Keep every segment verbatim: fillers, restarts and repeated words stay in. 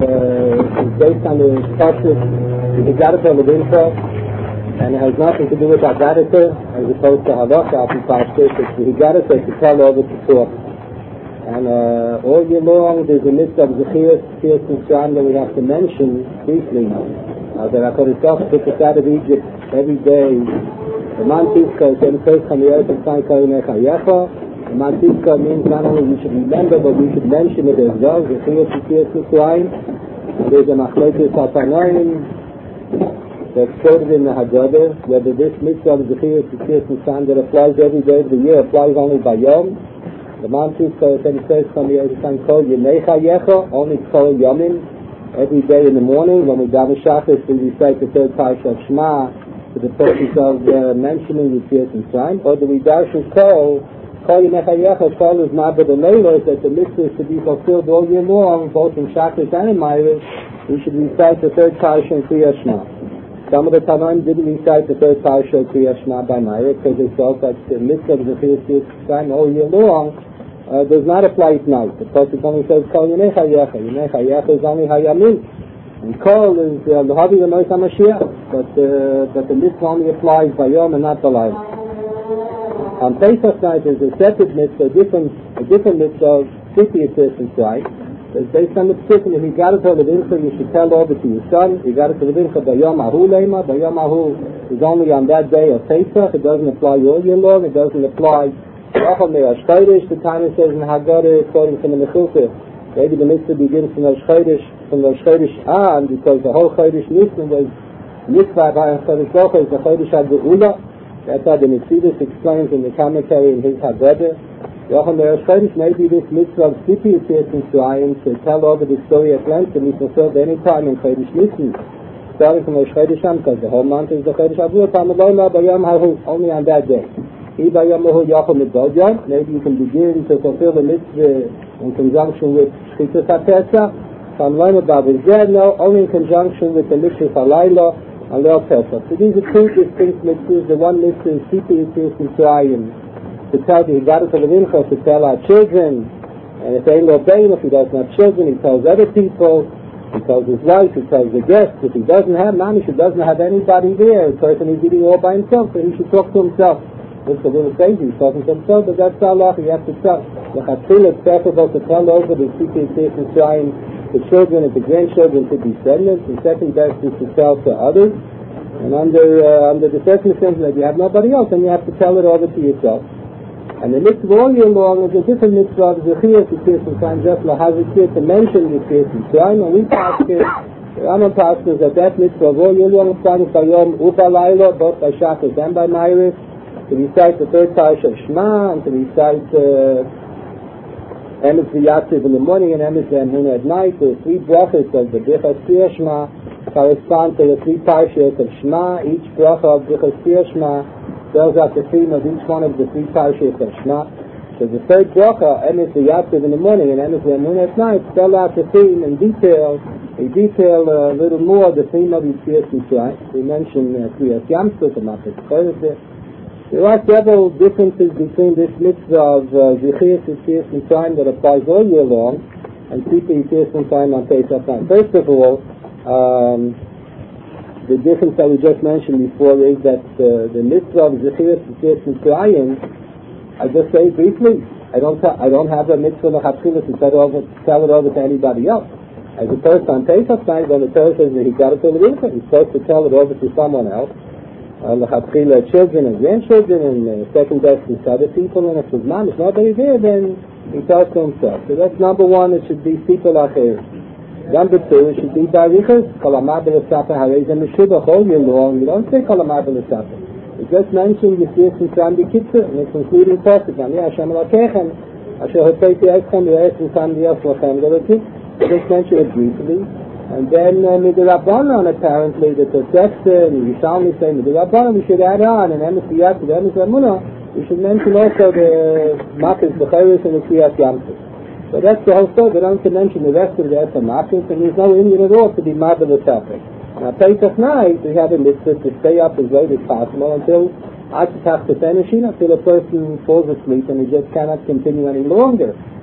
uh, is based on the process of the Gadata Levincha, and it has nothing to do with Agadata as opposed to Halacha. It's the Gadata to tell over to talk. And uh, all year long there's a list of Zechias, Zechias Mitzrayim that we have to mention briefly. Uh, that HaKadosh Baruch Hu took us out of Egypt every day. The Mantiska is the first time the earth and sign Kayinecha Yecha. The Mantiska means not only we should remember, but we should mention it as well. Zechias, Zechias Mitzrayim. And there's a Machlokes HaTanoim that's quoted in the Haggadah, whether this mitzvah of Zechias, Zechias Mitzrayim that applies every day of the year applies only by Yom. The Mantiska said it says from the earth and sign Kol Yenecha Yecha, only Kol Yomim. Every day in the morning when we daven Shacharis, we recite the third parsha of Shema for the purpose of uh, mentioning the Zechias Mitzrayim. Or the we darshan Kol, Kol Yenecha Yecha, Kol is Mabed Aleilos, that the mitzvah is to be fulfilled all year long, both in Shacharis and in Ma'ariv. We should recite the third parsha in Kriyas Shema. Some of the Tanoim didn't recite the third parsha of Kriyas Shema by Ma'ariv because they felt that the mitzvah of the Zechias Mitzrayim all year long Uh, does not apply at night. The Pasuk only says Kol Yenecha Yecha. Yenecha Yecha is only Hayamin, and Kol is the Havi L'Mois HaMashiach. But uh, but the mitzvah only applies by Yom and not by Layla. On Pesach night there's a separate mitzvah, a different a different mitzvah, fifty assistance right. It's based on the position. If you got it to Levincha, you should tell over to your son. You got it to Levincha by Yom Ahu Leima. By Yom Ahu is only on that day of Pesach. It doesn't apply all year long. It doesn't apply. The time it says in Haggadah, according to the Mechilta, maybe the mitzvah begins from Rosh Chodesh, from Rosh Chodesh on, because the whole Chodesh Nisan was mitzvah by Chodesh Baruch Hu, the Chodesh HaGeula. That's how the Metzidas explains in the commentary in his Haggadah. Maybe this mitzvah of Sipi Zechias Mitzrayim to tell over the story at length and be fulfilled any time in Chodesh Nisan, starting from Rosh Chodesh on, because the whole month is the Chodesh HaGeula, only on that day. Maybe you can begin to fulfill the mitzvah in conjunction with Shchitas HaPesach. No, only in conjunction with the mitzvah Halayla and Leil Pesach. So these are two distinct mitzvahs. The one mitzvah is Sipi Zechias Mitzrayim, to tell the Haggadah Levincha, to tell our children, and if they obey him, if he doesn't have children, he tells other people, he tells his wife, he tells the guests. If he doesn't have mamish, he doesn't have anybody there, the person is eating all by himself, so he should talk to himself. It's a little crazy, he's talking to himself, but that's Allah, you have to tell. The Chatzil is preferable to tell over the Sipi Zechias Mitzrayim, the children and the grandchildren, to descendants. The second best is to tell to others. And under uh, under the circumstances that you have nobody else, then you have to tell it over to yourself. And the mitzvah all year long is a different mitzvah of Zechias, Zechias Mitzrayim, just lahazikir, to mention the Zechias Mitzrayim, and we pass it. The Rambam passes that that mitzvah of all year long, starting by Yom Upa Laila, both by Shacharis and by Ma'ariv, to recite the third parsha of Shema, and to recite Emes V'Yatziv in the morning and Emes V'Emunah at night. The three brachas of the Birchas Kriyas Shema correspond to the three parshas of Shema. Each bracha of Birchas Kriyas Shema spells out the theme of each one of the three parshas of Shema. So the third bracha, Emes V'Yatziv in the morning and Emes V'Emunah at night, spell out the theme in detail. We detail a little more the theme of Zechias Mitzrayim. We mentioned Kriyas Yamsuf and Mapet Chodesh. There are several differences between this mitzvah of uh, Zechias Zechias Mitzrayim that applies all year long and Sipi Zechias Mitzrayim on Pesach time. First of all, um, the difference that we just mentioned before is that uh, the mitzvah of Zechias Zechias Mitzrayim, I just say briefly, I don't ha- I don't have a mitzvah l'chatchila to tell it over tell it over to anybody else. As a person on Pesach time, when the Torah says that he got it to Levincha, he's supposed to tell it over to someone else. L'chatchila, children and grandchildren, and uh, second best is other people, and if there's man, if nobody there, then he tells to himself. So that's number one, it should be sipul acher. Number two, it should be barichas, kol amar b'lesafa harezem meshubach all year long. You don't say kol amar b'lesafa. You just mention Zechias Mitzrayim b'kitzur, and it's including posuk, ani Hashem Elokechem, asher hotzoti eschem v'eretz mitzrayim v'yos lachem l'elokim. Just mention it briefly. And then uh, Midirabbanan, apparently, the Tosefta and the Yishalmi say Midirabbanan, we should add on, and Emes V'Yatziv, Emes V'Emunah, we should mention also the Makis, the Chayris, and the Kriyas Yamsuf. So that's the whole story. They don't mention the rest of the Eser Makis, and there's no Indian at all to be Mabel L'Safek. Now, Pesach night, we have a mitzvah to stay up as late as possible until Atzitach Tefenushin, until a person falls asleep and he just cannot continue any longer.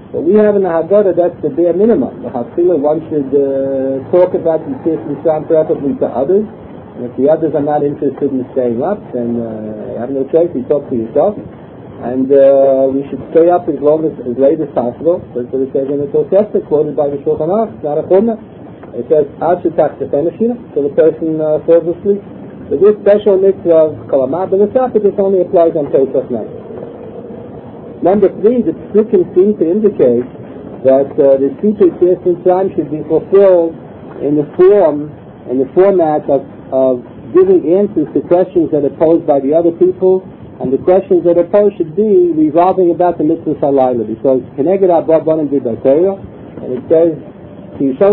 But we have in the Haggadah, that's the bare minimum. The Hafila, one should uh, talk about the Sif Mitzrayim preferably to others. And if the others are not interested in staying up, then uh, you have no choice, you talk to yourself. And uh, we should stay up as long as, as late as possible. That's what it says in the Tosefta, quoted by the Shulchan Aruch, not a chumrah. It says, Ad shetak tefenashina, so the person uh, falls asleep. So this special mitzvah of Kalamah B'Nasaf, this only applies on Pesach night. Number three, the Psukim seem to indicate that uh, the Sifrei Sif Mitzrayim should be fulfilled in the form, in the format of, of giving answers to questions that are posed by the other people, and the questions that are posed should be revolving about the mitzvah halayla, because Keneged Abba Banim B'Batayah, and it says, when your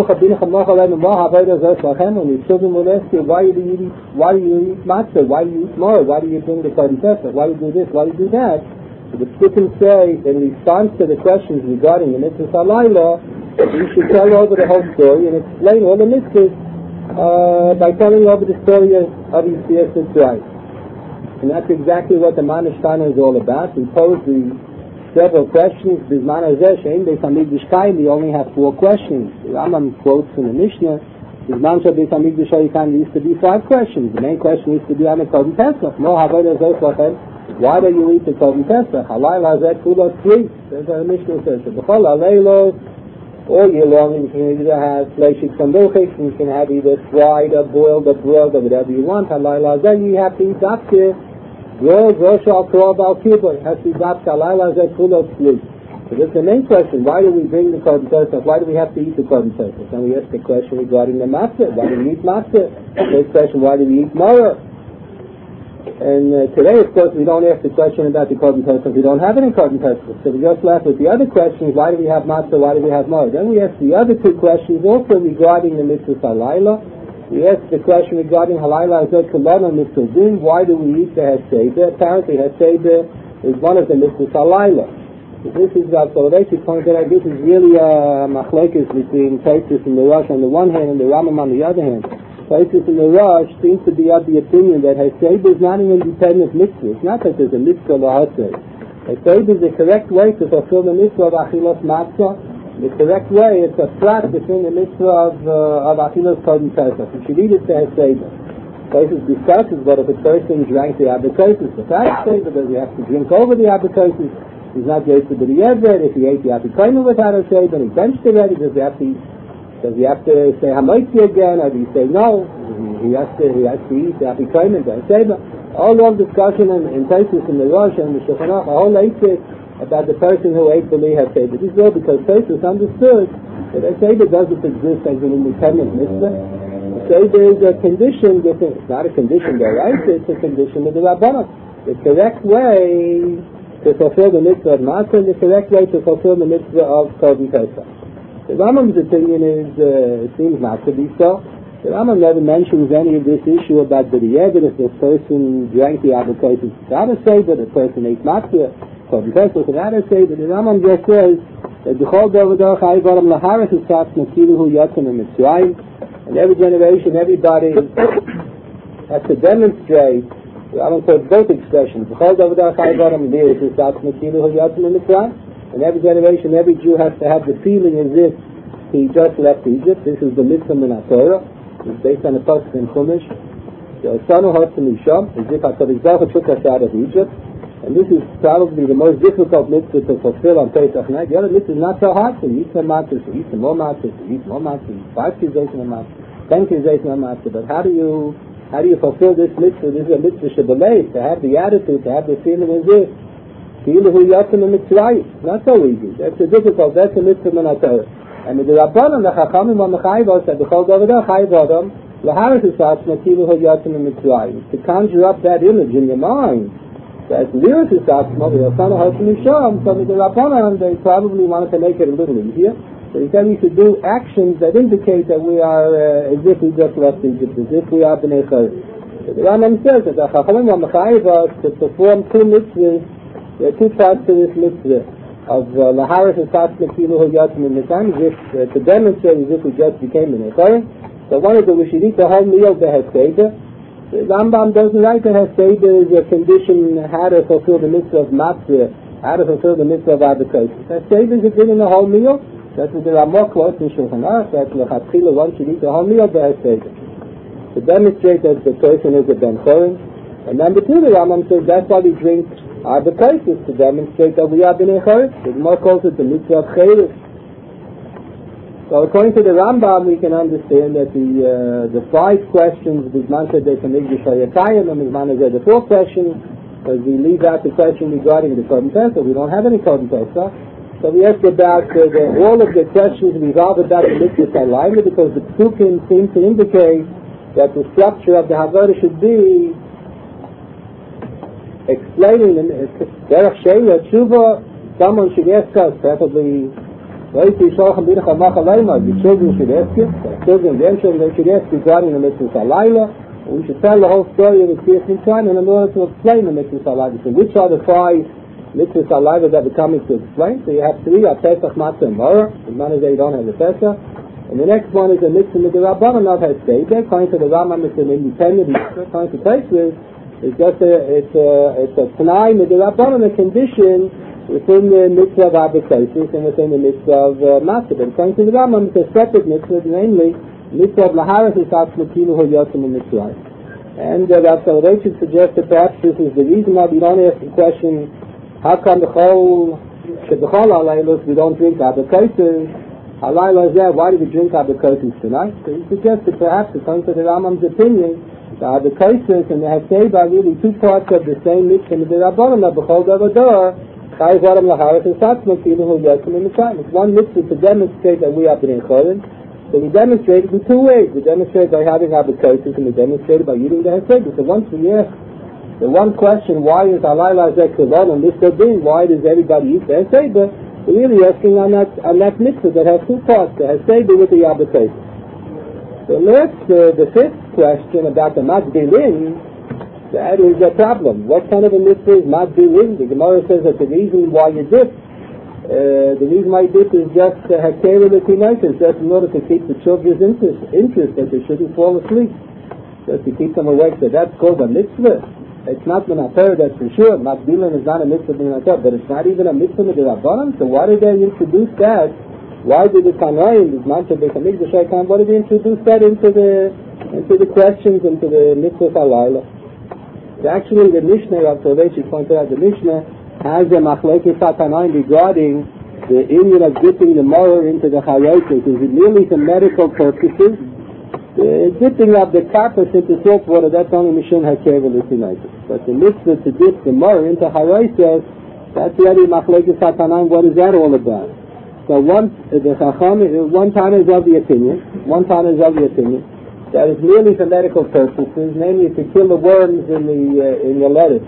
children will ask you, why do you eat, why do you eat matzah, why do you eat more, why do you bring the Korban Pesach, why do you do this, why do you do that? So the Psukim say, in response to the questions regarding the mitzvah halayla, you should tell over the whole story and explain all the mitzvahs uh, by telling over the story of Yetzias Mitzrayim. And that's exactly what the Manishtana is all about. We pose the several questions. Bizman hazeh she'ein beis hamikdash kaim, we only have four questions. The Rambam quotes from the Mishnah, Bizman shel beis hamikdash kaim, there used to be five questions. The main question used to be on the Korban Pesach. No havodah zeh lachem. Why do you eat the Korban Pesach? Halayla hazeh kulos three. There's a Mishnah says, b'chol halaylos, all year long you can either have fleishik sambuchik, you can have either fried or boiled or broiled or whatever you want. Halayla hazeh, you have to eat dafke. Rosh Rosh al Korab al Kibbur has to be dafke halayla hazeh kulos three. So that's the main question. Why do we bring the Korban Pesach? Why do we have to eat the Korban Pesach? And we ask the question regarding the matzah. Why do we eat matzah? Next question, why do we eat maror? And uh, today, of course, we don't ask the question about the Korban Pesach. We don't have any Korban Pesach. So we just left with the other questions. Why do we have matzah? Why do we have maror? Then we ask the other two questions also regarding the mitzvah halayla. We ask the question regarding halayla hazeh kulana mitzvah din. Why do we eat the heseder? Apparently, heseder is one of the mitzvahs halayla. This is uh, so they should point out this is really a uh, machlokes between Taisus and the Rosh on the one hand and the Rambam on the other hand. Taisus and the Rosh seems to be of the opinion that heseder is not an independent mitzvah. It's not that there's a mitzvah lahaseh. Heseder is the correct way to fulfill the mitzvah of achilas matzah. The correct way is a flat between the mitzvah of uh, of achilas Korban Pesach. You should eat it to heseder. Taisus discusses what if a person drank the abikosis. The fact is that he has to drink over the abikosis. He's not yet to be the Eved. If he ate the Apikoinu without a shade, then he benched already. Does he have to, does he have to say Hamaitzi again, or do you say no? He has to, he has to eat the Apikoinu and Sheba. All long discussion in, in Taisus and the Rosh and the Shulchan Aruch, a whole eitzit about the person who ate the Liha Sheba. This is all because Taisus understood that a Sheba doesn't exist as an independent mitzvah. A Sheba is a condition, it's not a condition there, right? It's a condition of the Rabbanah. The correct way to fulfill the mitzvah of matzah, and the correct way to fulfill the mitzvah of Korban Pesach. The Rambam's opinion is, uh, seems not to be so. The Rambam never mentions any of this issue about the Yeved, if this person drank the avocados without a seder, the person ate matzah, Korban Pesach without a seder. The Rambam just says that the Chol Dovadah Chai Varam Laharis is Tzatz Nakiluhu Yatzim and Mitzrayim, and every generation, everybody has to demonstrate. I don't quote both expressions. And every generation, every Jew has to have the feeling as if he just left Egypt. This is the mitzvah min Torah. It's based on the pasuk in Chumash. The Sanu Hatzim Yisham, as if HaKadosh Baruch Hu took us out of Egypt. And this is probably the most difficult mitzvah to fulfill on Pesach night. The other mitzvah is not so hard. So you eat some matzah, so you eat some more matzah, so you eat more matzah, you eat five kizayis of matzah, ten kizayis of matzah. But how do you How do you fulfill this mitzvah? This is a mitzvah shabbalei, to have the attitude, to have the feeling as if Kiluhu Yatzim and Mitzrayim. Not so easy. That's a difficult. That's a mitzvah min Torah. And the Rabbanan, the Chachamim on the Chayvah said, B'chol Dovadah Chayv Adam, L'haris Esatzma Kiluhu Yatzim and Mitzrayim. To conjure up that image in your mind, that Liris Esatzma, the Osana Hatzim Yisham, so the Rabbanan, they probably wanted to make it a little easier. So he said we should do actions that indicate that we are uh, as if we just left Egypt, as if we are B'nai Chayv. So the Rambam says that the Chachamim on the Chayvah to perform two mitzvahs, there are two parts to this mitzvah of Laharis and Satzma Kiluhu Yatzim and Mitzrayim, as if uh, to demonstrate as if we just became B'nai Chayv. So one is that we should eat the whole meal the Heseder. The Rambam doesn't write that Heseder is a condition how to fulfill the mitzvah of matzah how to fulfill the mitzvah of Abakos. The Seder is giving the whole meal. That's what there are more quotes in Shulchan Aruch. That's L'chatchila, one should eat the whole meal by Seder. To demonstrate that the person is a Ben Chorin. And number two, the Rambam says that's why we drink Abakos, to demonstrate that we are Ben Chorin. The Gemara calls it the mitzvah of Cheres. So according to the Rambam, we can understand that the uh, the five questions, Bizman said they can make the Shayatayim, and Bizman said the fourth question, because we leave out the question regarding the Korban Pesach. We don't have any Korban Pesach. So we ask about uh, the, all of the questions revolve about the mitzvah alignment, because the Psukim seem to indicate that the structure of the Haggadah should be explaining in Derech Sheila Tshuva. Someone should ask us, preferably the children should ask you, the children, grandchildren, they should ask regarding the mitzvah halayla. We should tell the whole story of the Kriyas Mitzrayim in order to explain the mitzvah halayla. So which are the five mitzvah halayla that we're coming to explain? So you have three: are Pesach, Matzah, and Morah. As long as they don't have the Pesach. And the next one is a mitzvah midrabanan, not has Seder. According to the Rambam, it's an independent mitzvah. According to Tosfos, it's just a it's a it's a t'nai midrabanan, a condition within the mitzvah of Abakos and within the mitzvah of uh, Matzah. But according to the Rambam, it's a separate mitzvah, namely mitzvah of Laharas is Atzmakilu Hu Yotzim in Mitzrayim. And uh, Rav Soloveitchik suggests that perhaps this is the reason why we don't ask the question, how come the whole Shebechol Halaylos we don't drink Abakos? Halayla is there, why do we drink Abakos tonight? So he suggests that perhaps according to the Rambam's opinion, the Abakos and the Haseba are really two parts of the same mitzvah of the Rabbanim of Bechol Davador. It's one mitzvah to demonstrate that we are Bnei Chorin. So we demonstrate it in two ways. We demonstrate by having Abakos, and we demonstrate it by eating the Haseba. So once we ask the one question, why is Halayla Zek Kavon and this Kodin, why does everybody eat the Haseba? We're really asking on that on that mitzvah that has two parts, the Haseba with the Abakos. So let's uh, the fifth question about the Matzbilin. That is a problem. What kind of a mitzvah is Matzbilin? The Gemara says that the reason why you dip, uh, the reason why you dip is just to have care of the teenagers, just in order to keep the children's interest, interest that they shouldn't fall asleep, just to keep them awake. So that's called a mitzvah. It's not Menater, that's for sure. Matzbilin is not a mitzvah Menater, but it's not even a mitzvah Medrabanan. So why did they introduce that? Why did the Tanoim, this Mancha Bekamik, the Shaitan, why did they introduce that into the into the questions, into the mitzvah Halayla? Actually, the Mishnah of Soloveitchik pointed out, the Mishnah has a machlekes Tanoim regarding the union of dipping the morah into the chayotes. Is it merely for medical purposes? The dipping of the carpus into salt water, that's only Mishun Hakev L'Tinaita. But the mitzvah to dip the morah into chayotes, that's the other machlekes Tanoim. What is that all about? So one, the Chacham, one Tana is of the opinion, one Tana is of the opinion, that is merely for medical purposes, namely to kill the worms in the uh, in your lettuce.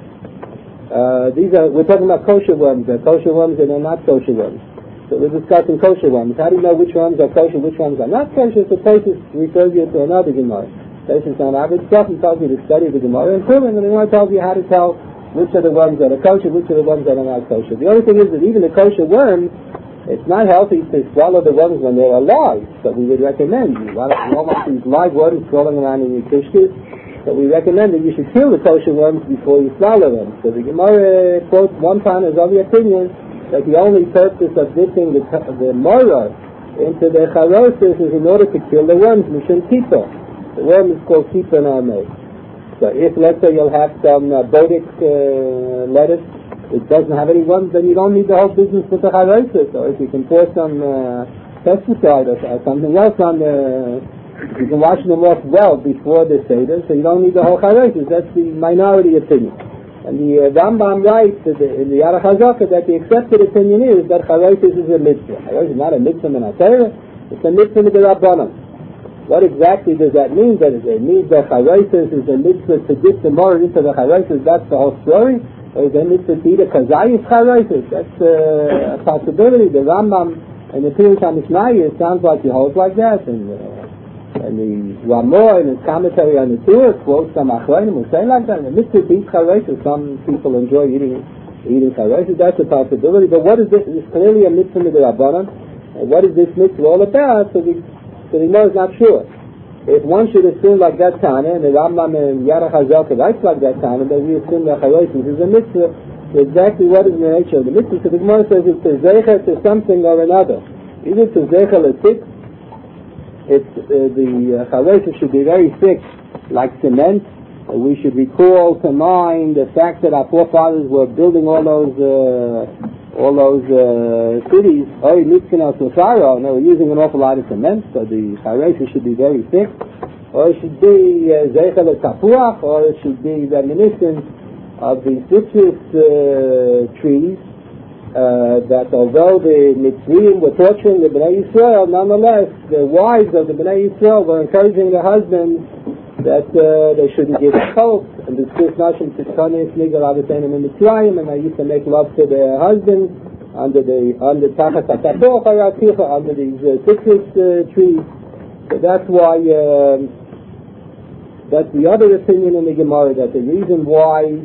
Uh, these are we're talking about kosher worms. They're kosher worms and they're not kosher worms. So we're discussing kosher worms. How do you know which worms are kosher, which worms are not kosher? So Tosfos refers you to another Gemara. Tosfos on Avid stuff and tells you to study the Gemara and Purim, and the Gemara tells you how to tell which are the worms that are kosher, which are the worms that are not kosher. The only thing is that even the kosher worms, it's not healthy to swallow the worms when they're alive, so we would recommend you. You don't want these live worms crawling around in your kishkis, so we recommend that you should kill the kosher worms before you swallow them. So the Gemara quotes one time as of the opinion that the only purpose of dipping the, the morah into the charosis is in order to kill the worms, mishum kippah. The worm is called kippah in Aramaic. So if, let's say, you'll have some uh, Bodic uh, lettuce, it doesn't have any worms, then you don't need the whole business with the charosis. So if you can pour some uh, pesticide or, or something else on the, you can wash them off well before the Seder, so you don't need the whole charosis. That's the minority opinion. And the uh, Rambam writes that the, in the Aruch HaZakah that the accepted opinion is that charosis is a mitzvah. Charosis is not a mitzvah in Torah, it's a mitzvah in the Rabbanim. What exactly does that mean? That it means that charosis is a mitzvah to dip the morah into the charosis, that's the whole story? Or then it's a Tira Kazayis Charosis. That's uh, a possibility. The Rambam and the Pirush HaMishnayos sounds like he holds like that. And, uh, and the Ramor in his commentary on the Torah quotes some Achronim who say like that. The mitzvah to eat Charosis. Some people enjoy eating eating Charosis. That's a possibility. But what is this? It's clearly a mitzvah with the Rabbanan. And what is this mitzvah all about? So the so the Gemara is not sure. If one should assume like that Tana, and the Rambam and Aruch HaZakah writes like that Tana, then we assume that charosis is a mitzvah, exactly what is the nature of the mitzvah. So the Gemara says it's to zeicher to something or another. Either to zeicher l'tik, it's uh, the charesis uh, should be very thick, like cement. Uh, we should recall to mind the fact that our forefathers were building all those uh, all those uh, cities. Oy Nitzkina Sufaro, and they were using an awful lot of cement, so the charesis should be very thick. Or it should be zeicher l'tapuach, or it should be reminiscent of the citrus uh, trees, uh, that although the Mitzrayim were torturing the Bnei Yisrael, nonetheless the wives of the Bnei Yisrael were encouraging the husbands that uh, they shouldn't give colt, and the Tzis Nashim Tzitzonis Nigal Avisenim in Mitzrayim, and they used to make love to their husbands under the under Tachat HaTapoch HaRaticha, under these uh, citrus uh, trees. So that's why um, that's the other opinion in the Gemara, that the reason why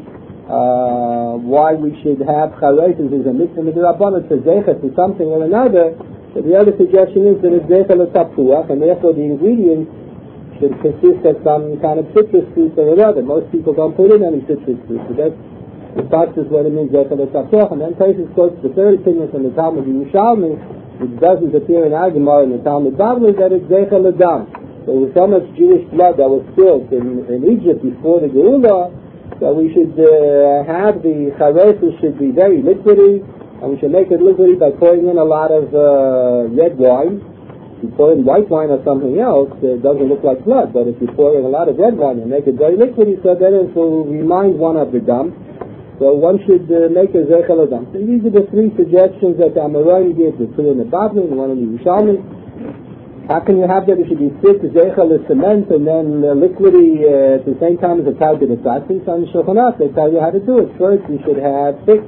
Uh, why we should have charesis is a mitzvah midrabanan to zeicher to something or another. But the other suggestion is that it's zeicher l'taptuach, and therefore the ingredients should consist of some kind of citrus fruit or another. Most people don't put in any citrus fruit, so that's the fact is what it means zeicher l'taptuach. And then Taisus quotes the third opinion from the Talmud Yerushalmi, which doesn't appear in our Gemara in the Talmud Bavli, that it's zeicher l'dam. There was so much Jewish blood that was spilled in, in Egypt before the Geula. So we should uh, have the charesis should be very liquidy, and we should make it liquidy by pouring in a lot of uh, red wine. If you pour in white wine or something else, it doesn't look like blood, but if you pour in a lot of red wine and make it very liquidy, so then it will remind one of the dam. So one should uh, make a zeicher l'dam. So these are the three suggestions that the Amoraim gives, the two in the Bavli and one in the Yerushalmi. How can you have that? It should be thick, zeicher l'cement, and then uh, liquidy uh, at the same time as a tau to the tatzis. On the Shulchan Aruch, they tell you how to do it. First, you should have thick.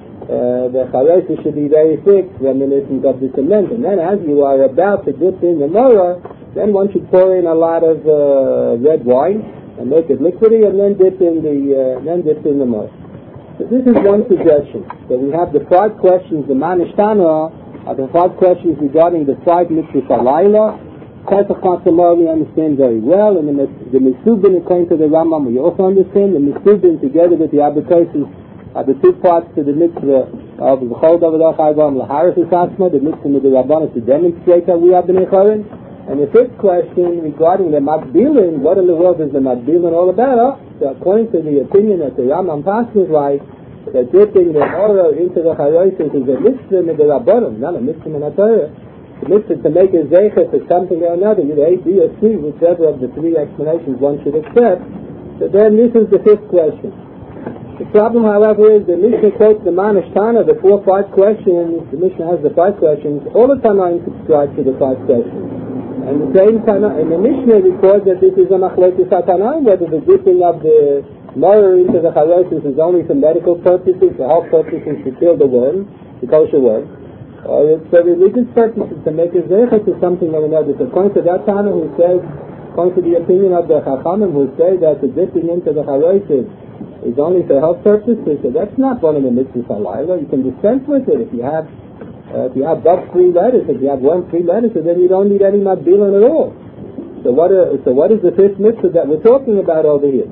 Uh, the charesis should be very thick, reminiscent of the cement. And then, as you are about to dip in the morah, then one should pour in a lot of uh, red wine and make it liquidy, and then dip in the uh, then dip in the morah. So this is one suggestion. So we have the five questions. The Manishtana are the five questions regarding the five mitzvahs halayla. Pesach Chatzamar we understand very well, and the, the Mesubin according to the Rambam we also understand. The Mesubin together with the Abakosis are the two parts to the mitzvah of the Chol Davar Chayvam Laharis Asma, the mitzvah of the Rabbanos to demonstrate that we are Bnei Chorin. And the fifth question regarding the Matbilin, what in the world is the Matbilin all about? So according to the opinion that the Rambam passes like, that dipping the morah into the charesis is a mitzvah midrabanan, not a mitzvah minatorah. The mitzvah to make a zeicher for something or another, either A, B, or C, whichever of the three explanations one should accept. So then this is the fifth question. The problem, however, is the Mishnah quotes the Manishtana, the four, five questions. The Mishnah has the five questions. All the Tanaim subscribe to the five questions. And the same Tana, and the Mishnah records that this is a machlokes HaTanaim, whether the dipping of the morah into the charesis is only for medical purposes, for health purposes, to kill the worm, the kosher worm, or it's for religious purposes, to make a zeicher to something or another. So according to that Tana who says, according to the opinion of the Chachamim who say that the dipping into the charesis is only for health purposes, so that's not one of the mitzvahs halayla. You can dispense with it if you have uh, if you have dove-free lettuce, if you have worm-free lettuce, so then you don't need any matbilin at all. So what, are, so what is the fifth mitzvah that we're talking about over here?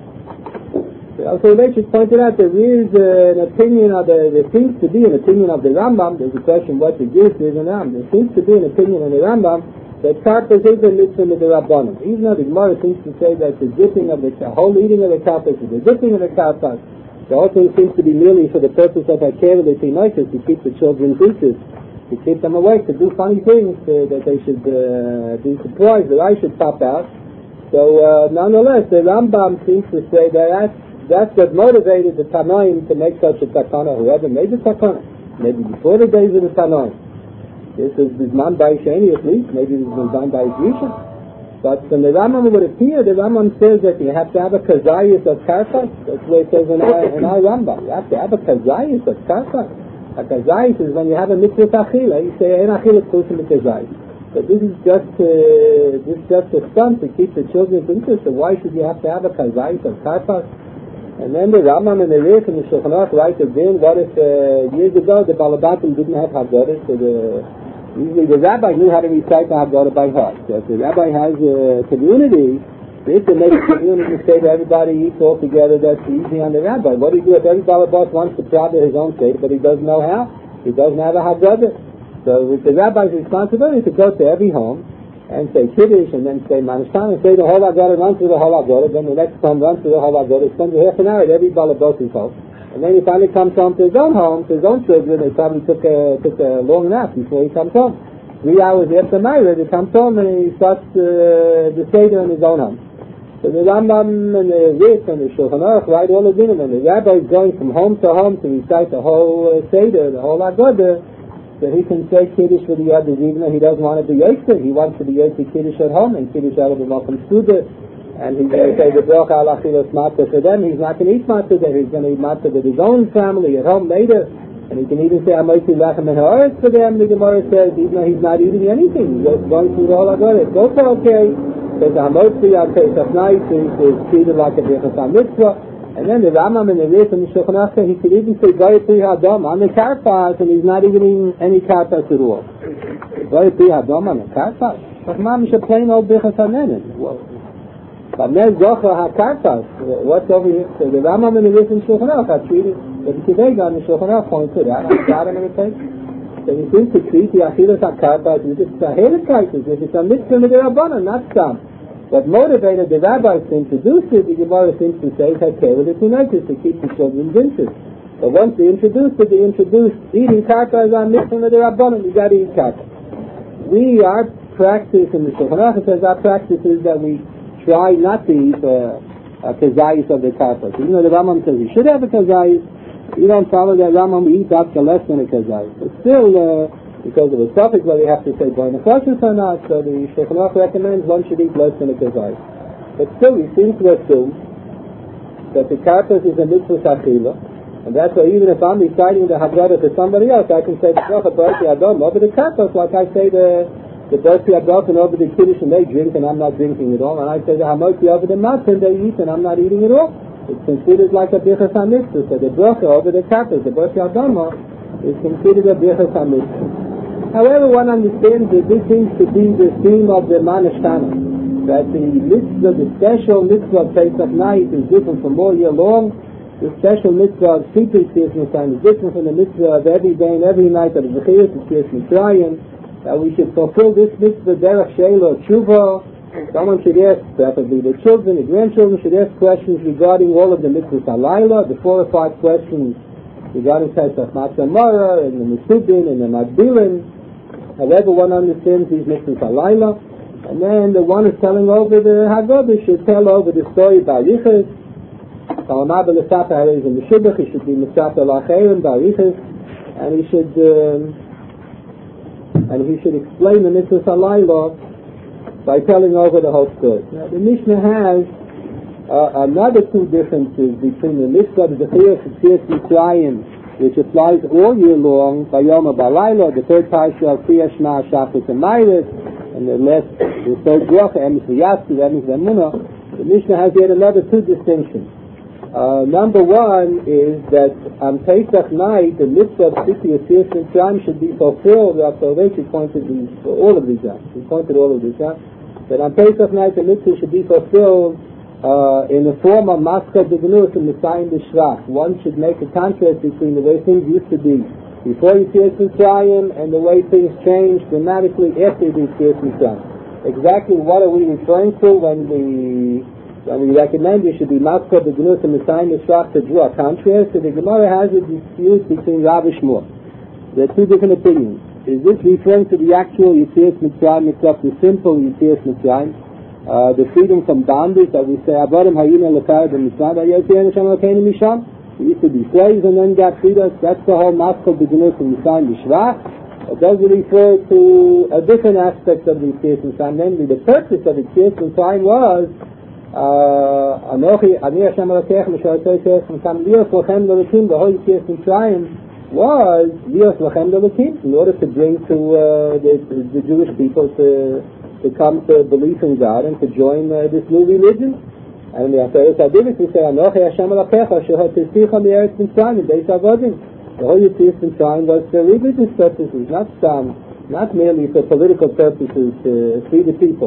Also, they should point it out, there is uh, an opinion of the, there seems to be an opinion of the Rambam. There's a question what the gift is and Rambam. There seems to be an opinion of the Rambam that karpas is a mitzvah with the Rabbanim. Even though the Gemara seems to say that the dipping of the, the whole eating of the karpas is the dipping of the karpas, the whole thing seems to be merely for the purpose of hakir the tinoikus, to keep the children's interest, to keep them awake, to do funny things, uh, that they should uh, be surprised, that I should pop out. So, uh, nonetheless, the Rambam seems to say that that's That's what motivated the Tanoim to make such a takana. Whoever made the takana, maybe before the days of the Tanoim. This is Bizman by Sheni at least, maybe this is Bizman by Yisha. But from the Rambam would appear, the Rambam says that you have to have a kazayas of karpas. That's what it says in our, in our Rambam. You have to have a kazayas of karpas. A kazayas is when you have a mitzvah achila. You say, ein achila kusim kazayas. But this is just uh, this is just a stunt to keep the children's interest. So why should you have to have a kazayas of karpas? And then the Rambam and the Rif and the Shulchan Aruch write again, what if uh, years ago the Balabatim didn't have Haggadah, so the, usually the rabbi knew how to recite the Haggadah by heart. So if the rabbi has a community If to make a community seder, everybody eats all together, that's easy on the rabbi. What do you do if every Balabas wants to prepare his own seder, but he doesn't know how? He doesn't have a Haggadah. So it's the rabbi's responsibility to go to every home and say Kiddush, and then say Manashtan, and say the whole Haggadah, run through the whole Haggadah, then the next home run through the whole Haggadah, spend half an hour at every Balabas' home. And then he finally comes home to his own home, to his own children. They probably took a, took a long nap before he comes home. Three hours after Meirah, he comes home and he starts uh, the Seder in his own home. So the Rambam and the Ritz and the Shulchan Aruch write all the dinim, and the rabbi is going from home to home to recite the whole uh, Seder, the whole Haggadah, so he can say Kiddush for the others, even though he doesn't want to be Yosef. He wants to be Yosef Kiddush at home, and Kiddush out of the Malcham Suda, and he's going to say the Bracha al Achilas Matzah for them. He's not going to eat Matzah there. He's going to eat Matzah with his own family at home later, and he can even say Amoiti Lachem and Haaretz for them. The Gemara says, even though he's not eating anything, he's just going through the whole Haggadah. It's also okay. There's a Hamotzi on Pesach night, so he's treated like a Birchas HaMitzvah. And then the Rambam and the Ritz and the Shulchan Aruch, he could even say Goy Pri Hadam on the Karpas, and he's not even eating any Karpas at all. Goy Pri Hadam on the Karpas? But Mom, it's a plain old Birchas HaNenin. But Nez Zocha HaKarpas, what's over here? So the Rambam and the Ritz and Shulchan Aruch are treated, but the Kivega and the Shulchan Aruch points to that. I'm sorry, I'm going to take. So he seems to treat the Achilas HaKarpas as if it's a Helikaitis, if it's a Mitzvah Midirabbanan, not some. What motivated the rabbis to introduce it, the Gemara seems to say, Hakela the Tunaitis, to keep the children's interest. But once they introduced it, they introduced eating karpas on Mitzvah Midirabbanan, you got to eat karpas. We, our practice in the Shulchan Aruch says, our practice is that we try not to eat uh, a kazayis of the karpas. Even though the Rambam says you should have a kazayis, you don't follow that Rambam, we eat after less than a kazayis. But still, uh, because of the suffix, whether you have to say Boy Nefashis or not, so the Shulchan Aruch recommends one should eat less than a kazayis. But still, we seem to assume that the karpas is a mitzvah achila, and that's why even if I'm reciting the Haggadah to somebody else, I can say the Bracha B'Rati Adom over the karpas, like I say the the B'Rati Adom over the Kiddush, and they drink and I'm not drinking at all, and I say the Hamoti over the Matzah, and they eat and I'm not eating at all. It's considered like a Birchas HaMitzvah. So the Bracha over the karpas, the B'Rati Adom, is considered a Birchas HaMitzvah. However, one understands that this seems to be the theme of the Manashtana, that the mitzvah, the special mitzvah of Pesach night is different from all year long. The special mitzvah of Sipur Tzias Mitzrayim is different from the mitzvah of every day and every night of the Zechirus Tzias Mitzrayim. That we should fulfill this mitzvah derech sheila tshuva. Someone should ask, preferably the children, the grandchildren should ask questions regarding all of the mitzvahs halayla, the four or five questions regarding Pesach Matzah Mara and the Mesubin and the Magbilin. However, one understands these mitzvahs halayla, and then the one who's telling over the Haggadah should tell over the story by Barichas. He should be Mitzvah Lacherim Barichas, and he should um, and he should explain the mitzvahs halayla by telling over the whole story. Now, the Mishnah has uh, another two differences between the mitzvah of the Zechirus Tzias Mitzrayim, which applies all year long, Bayom Balayla, the third parsha of Kriyas Shema, Shachris and Ma'ariv, and the last, the third bracha, Emes V'Yasku, Emes V'Emunah. The Mishnah has yet another two distinctions. Uh, number one is that on Pesach night, the mitzvah of Sipur Tzias Mitzrayim should be fulfilled. Doctor Ovechik pointed these, all of these out. He pointed all of these out. That on Pesach night, the mitzvah should be fulfilled Uh, in the form of Maskah B'Gnus and Messiah B'Shrach. One should make a contrast between the way things used to be before Yetzias Mitzrayim and the way things changed dramatically after Yetzias Mitzrayim. Exactly what are we referring to when we when we recommend it should be Maskah B'Gnus and Messiah B'Shrach to draw a contrast? So the Gemara has a dispute between Rav and Shmuel. There are two different opinions. Is this referring to the actual Yetzias Mitzrayim itself, the simple Yetzias Mitzrayim? Uh, the freedom from bondage that we say, Avadim Hayina Lekar the Mitzvah, Yotzi Hashem Elokeinu Misham. We used to be slaves and then got freedom. That's the whole Maskah B'Gnus and Messiah B'Shrach. It does refer to a different aspect of the Yetzias Mitzrayim. Namely, the purpose of the Yetzias Mitzrayim was Anochi Ani Hashem Elokechem M'Shoytei Yetzias Mitzrayim Lios Lochem L'Elokim. The whole Yetzias Mitzrayim was Lios Lochem L'Elokim, in order to bring to uh, the, the Jewish people to to come to belief in God and to join uh, this new religion. And the Aseres HaDivik we say, Anochi Hashem Elokecha Asher Hotzeicha Me'eretz Mitzrayim Beis Avodim. The whole Yetzias Mitzrayim was for religious purposes, not some, not merely for political purposes to free the people.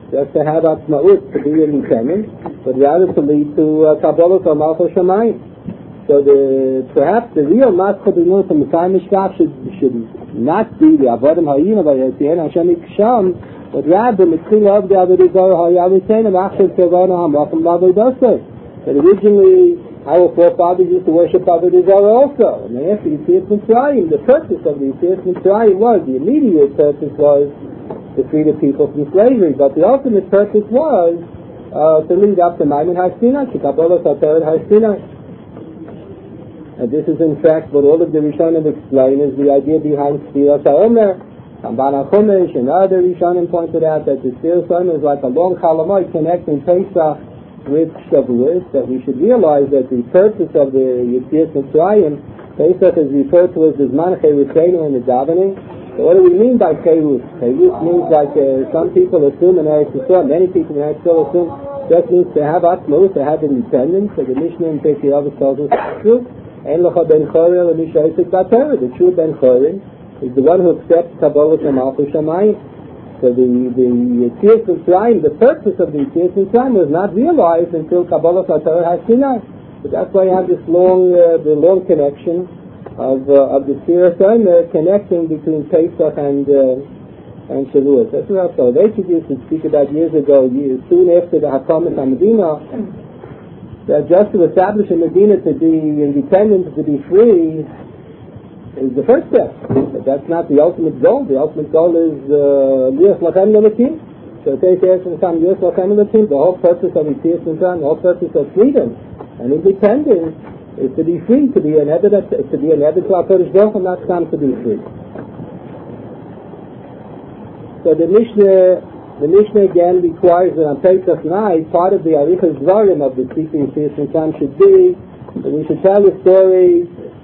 just to have Atzmaut, to be independent, but rather to lead to uh, Kabbalah or Malchus Shamayim. So the, perhaps the real Maskal B'Gnus of Messiah Mishkach should, should not be the Avodim Hayim of Yetien Hashem Iksham, but rather the Mitzvah of the Avodah Zarah Hayavitain of Achshav Kevana Hamakim Avodah. But originally, our forefathers used to worship Avodah Zarah also. And after Yetzias Mitzrayim, the purpose of the Yetzias Mitzrayim was, the immediate purpose was to free the people from slavery. But the ultimate purpose was uh, to lead up to Maimon Har Sinai, to Kabbalah Sateret Har Sinai. And this is in fact what all of the Rishonim explain is the idea behind Sfiras HaOmer. Ramban HaChumash and other Rishonim pointed out that the Sfiras HaOmer is like a long Chalamoid connecting Pesach with Shavuos, that we should realize that the purpose of the Yetzias Mitzrayim, Pesach is referred to as the Zman Cherutenu in the davening. So what do we mean by Cherut? Cherut means like uh, some people assume in Eretz Yisrael, many people in Eretz Yisrael assume, just means to have Atzmaut, to have independence. So the Mishnah in Pirkei Avos tells us the truth. Ein Lecha Ben Chorin and Misha Yisik Bater. The true Ben Chorin is the one who accepts Kabbalah and Malchus Shamayim. So the the Yetzias Mitzrayim, the purpose of the Yetzias Mitzrayim was not realized until Kabbalah Sateret Har Sinai. So that's why you have this long uh, the long connection of uh, of the Sfiras HaOmer connecting between Pesach and uh, and Shavuos. That's what so they used to speak about years ago, years soon after the Hakamas HaMedina. That just to establish a Medina to be independent, to be free, is the first step. But that's not the ultimate goal. The ultimate goal is Liach Lachem Lelakim. So it says in some Liach Lachem Lelakim, the whole purpose of Yetzias Mitzrayim, the whole purpose of freedom and independence is to be free, to be an Ebed, to be an Ebed to HaKadosh Baruch Hu, not come to be free. So the Mishnah. The Mishnah again requires that on Pesach night, part of the Arichas Dvarim of the Tzipur Yetzias Mitzrayim should be that we should tell the story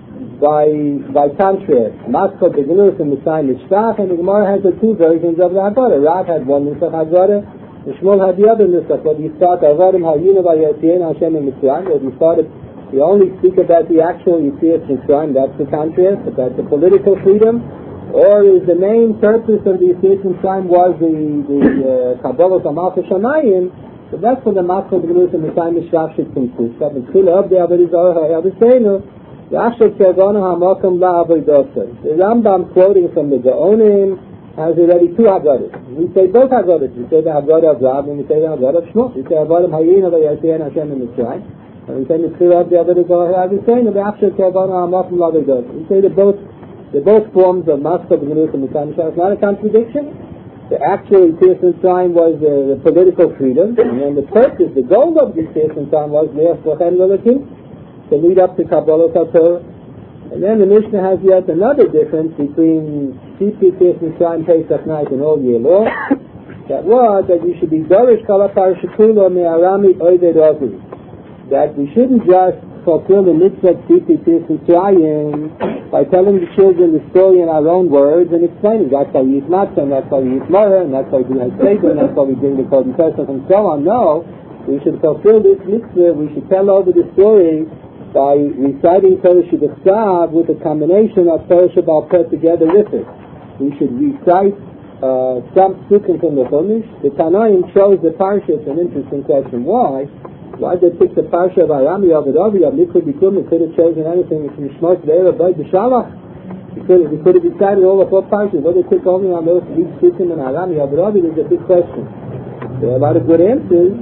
by by contrast. Maskal B'Gnus and Messiah Mishkach, and the Gemara has the two versions of the Haggadah. Rav had one Nusach Haggadah, and Shmuel had the other Nusach. What you start Avodim Hayim of Yetien Hashem and Mitzrayim. What you started, we only speak about the actual Yetzias Mitzrayim. That's the contrast. About the political freedom. Or is the main purpose of the Yetzias Mitzrayim was the the uh, Kabbalah of Malchus Shamayim? So that's when the Maskal B'Gnus and Messiah Mishkach should consist. But the Tchilah of the Avodah Zarah Hayaviseinu, the Achshav Kevana Hamakim LaAvodah. The Rambam quoting from the Gaonim has already two Haggadahs. We say both Haggadahs. We say the Haggadah of Rav and we say the Haggadah of Shmuel. We say Avodim Hayim of Yetien Hashem and Mitzrayim. And we say the Tchilah of the Avodah Zarah Hayaviseinu, the Achshav Kevana Hamakim LaAvodah. We say that both They're both forms of Maskal B'Gnus and Messiah Mishkach. It's not a contradiction. The actual Yetzias Mitzrayim was uh, the political freedom, and then the purpose, the goal of the Yetzias Mitzrayim was Liach Lachem Lelakim, to lead up to Kabbalah Sateret. And then the Mishnah has yet another difference between Yetzias Mitzrayim Pesach night and all year long. That was that you should be Dorish Kala Parashikulo Me'arami Oided Ozi. That we shouldn't just fulfill the mitzvah of Yetzias Mitzrayim by telling the children the story in our own words and explaining. That's why we eat matzah, and that's why we eat maror, and that's why we do Seder, and that's why we bring the Korban Pesach, and so on. No, we should fulfill this mitzvah. We should tell over the story by reciting Torah Shebechsav with a combination of Torah Shebal Peh together with it. We should recite uh, some psukim from the Chumash. The Tanaim chose the parsha. It's an interesting question. Why? Why did they pick the parsha of Aram Yovav Aviyav? Likud Bikum. They could have chosen anything from Shmos Ve'era B'Ay B'Shalach. They could have, they could have decided all the four parshas. What they pick only on those three psukim and Aram Yovav Aviyav is a big question. There are a lot of good answers,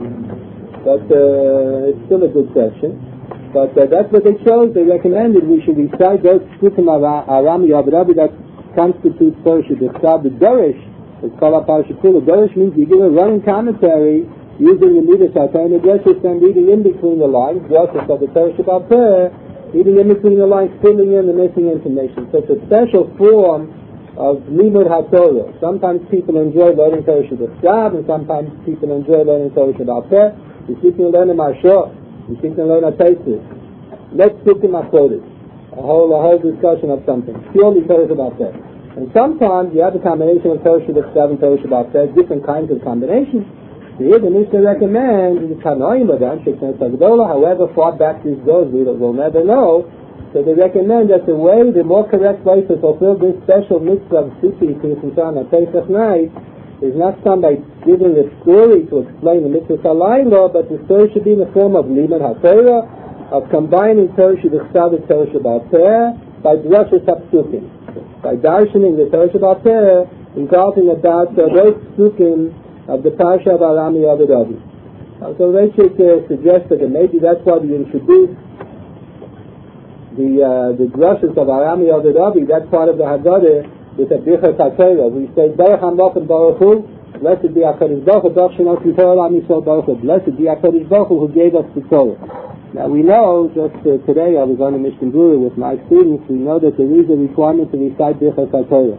but uh, it's still a good question. But uh, that's what they chose. They recommended we should recite those psukim of Aram Yovav Aviyav that constitutes Torah Shebechsav. The Dorish is called a parsha Kula. Dorish means you give a running commentary using the Midas HaTorah, and the Geshes and reading in between the lines, just of the Torah Shebal Peh, reading in between the lines, filling in the missing information. So it's a special form of Limud HaTorah. Sometimes people enjoy learning Torah Shebechsav, and sometimes people enjoy learning Torah Shebal Peh. You speak and learn a Marshah, you speak and learn a Taisus. Let's speak in Machodes. A whole, a whole discussion of something. Purely Torah Shebal Peh. And sometimes you have a combination of Torah Shebechsav and Torah Shebal Peh, different kinds of combinations. Here the Mishnah recommends the Tanoim of Sheknes Agdola. However far back this goes, we will never know. So they recommend that the way, the more correct way to fulfill this special mitzvah of Tzipur Yetzias Mitzrayim on Pesach night is not somebody giving a story to explain the mitzvah halayla, but the story should be in the form of limud haTorah, of combining Torah shebechsav and Torah sheba'al peh by drashas hapsukim, by darshaning the Torah sheba'al peh, involving about uh, those psukim of the Parsha of Aram Yovad Avi. Uh, so they should uh, suggest that maybe that's why we introduced the uh, the drashas of Aram Yovad Avi, that part of the Haggadah, with a Birchas HaTorah. We say, Baruch HaMelech Baruch Hu, blessed be HaKadosh Baruch Hu, Baruch Shenot Yisrael Am Yisrael Baruch Hu, blessed be HaKadosh Baruch Hu, who gave us the Torah. Now we know, just uh, today I was on the Mishnah Berurah with my students, we know that there is a requirement to recite Birchas HaTorah.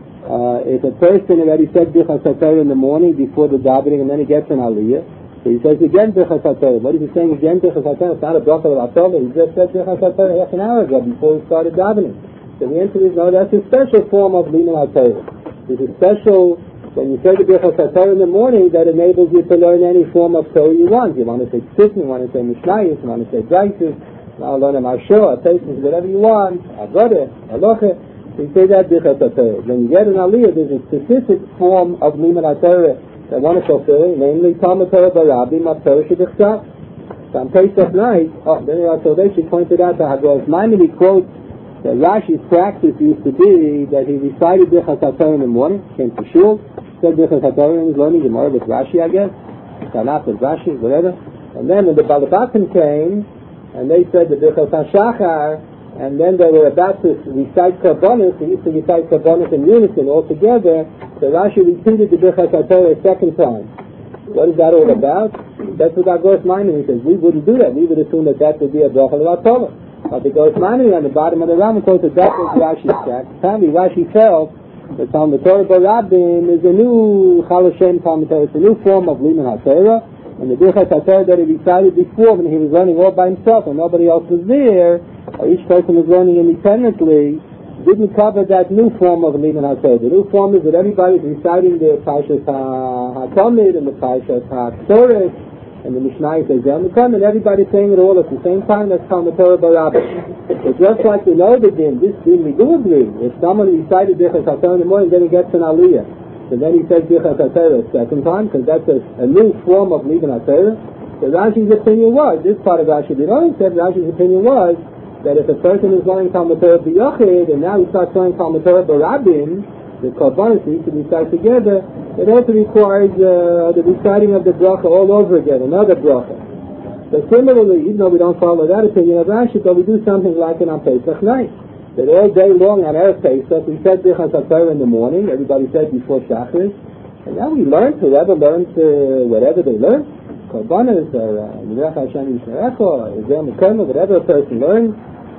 Uh, if a person already said Birchas HaTorah in the morning before the davening and then he gets an Aliyah, so he says again Birchas HaTorah. What is he saying again Birchas HaTorah? It's not a bracha of HaTorah, he just said Birchas HaTorah half an hour ago before he started davening. So the answer is no, that's a special form of limud haTorah. It's a special, when you say the Birchas HaTorah in the morning, that enables you to learn any form of Torah you want. You want to say Tzitn, you want to say Mishnayos, you want to say Braisos, you want to learn a Marshah, a Teisus, whatever you want, Avodah, Halacha. So you say that Birchas HaTorah. When you get an Aliyah, there's a specific form of limud haTorah that one is fulfilling, namely Talmud Torah Barabim of Torah Shebechsav. So on Pesach night, oh, then so they should point it out to Haggadah Maimonides quotes that Rashi's practice used to be that he recited Birchas HaTorah in the morning, came to shul, said Birchas HaTorah and was learning Gemara with Rashi, I guess, Tanakh with Rashi, whatever. And then when the Balabatim came, and they said the Birchas HaShachar, and then they were about to recite Karbonos, they used to recite Karbonos in unison all together, so Rashi repeated the Birchas HaTorah a second time. What is that all about? That's what our Gos Maimonides says. We wouldn't do that. We would assume that that would be a bracha of Torah. But the Gos Maimonides on the bottom of the Rambam quotes that that was Rashi's tract. Apparently Rashi felt that Talmud Torah Barabim is a new Chalashem Talmud Torah. It's a new form of limud haTorah. And the Birchas HaTorah that he recited before when he was learning all by himself and nobody else was there, or each person was learning independently, didn't cover that new form of limud haTorah. The new form is that everybody's reciting the Parshas HaTalmud and the Parshas HaKtoros and the Mishnayos and everybody's saying it all at the same time. That's Talmud Torah Barabim. So just like we know the din, this din we do agree. If someone recited Birchas HaTorah in the morning, then he gets an Aliyah. So then he says Birchas HaTorah a second time, because that's a, a new form of limud haTorah. So Rashi's opinion was, this part of Rashi did not said, Rashi's opinion was that if a person is learning Talmud Torah B'Yochid and now he starts learning Talmud Torah Barabim, the Karbonos he to recite together, it also requires uh, the reciting of the bracha all over again, another bracha. So similarly, even though we don't follow that opinion of Rashi, but we do something like it on Pesach night. That all day long on Erev Pesach, we said Birchas HaTorah in the morning, everybody said before Shachris, and now we learned, whoever learned uh, whatever they learned, Karbonos, or Yirach Hashem Yisrael, or Ezer Mekorma, whatever a person learned.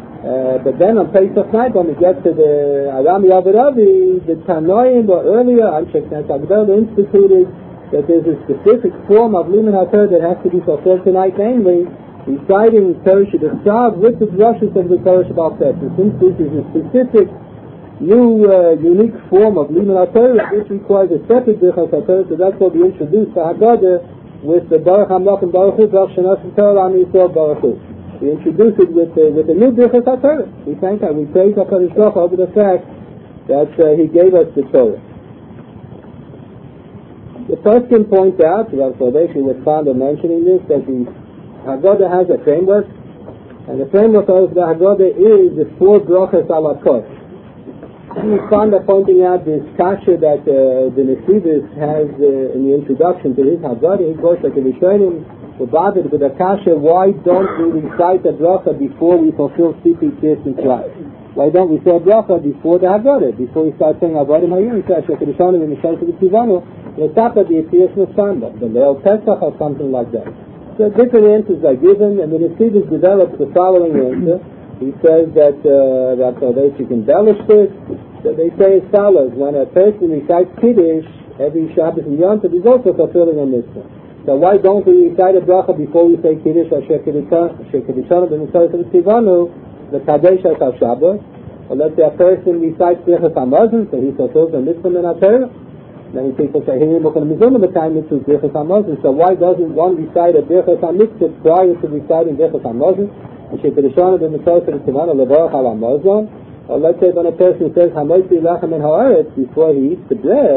Uh, but then on Pesach night, when we get to the Aram Yovad Avi, the Tanoim, or earlier, Anshe Knesset Agdol instituted that there's a specific form of limud haTorah that has to be fulfilled tonight, namely reciting Torah Shebechsav with the drushes of the Torah Sheba'al Peh. Since this is a specific, new, uh, unique form of limud haTorah, this requires a separate Birchas HaTorah, so that's what we introduced to Haggadah with the Baruch HaMelech Baruch Hu, Baruch Shenot Yisrael Am Yisrael Baruch Hu. We introduce it with uh, with a new Birchas HaTorah. We thank Him. We praise HaKadosh Baruch Hu over the fact that uh, He gave us the Torah. The first can point out, Rav Soloveitchik was fond of mentioning this, that the Haggadah has a framework, and the framework of the Haggadah is the four brachas al hakos. He was fond of pointing out this kasha that uh, the Nesivos has uh, in the introduction to his Haggadah. He goes like a Rishonim, the bothered with the kasha, why don't we recite the bracha before we fulfill Sippi Tzis and Tzlach? Why don't we say a bracha before the Haggadah? Before we start saying Avodim Hayim, we say Asher Kedushanim and Mishal Tzivanu, the top of the Epiyas Nusanda, the Leil Pesach or something like that. So different answers are given, and the Nesivos develops the following answer. He says that uh, Rav Soloveitchik embellished it. So they say as follows: when a person recites Kiddush every Shabbos and Yom Tov, he's also fulfilling a mitzvah. So why don't we recite a bracha before we say Kiddush, Asher Kedushanim and Mishal Tzivanu, the Kadesh al Shabbos? Or let's say a person recites Birchas Hamazon, so he fulfills the mitzvah in HaTorah. Many people say, hey, look at the Mizunah, the time it's Birchas Hamazon. So why doesn't one recite a Birchas HaMitzvah prior to reciting Birchas Hamazon? And Shekadishana ben Mitzvah Tzivanu levarach al Hamazon. Or let's say when a person says Hamoitzi lachem en haaretz before he eats the bread,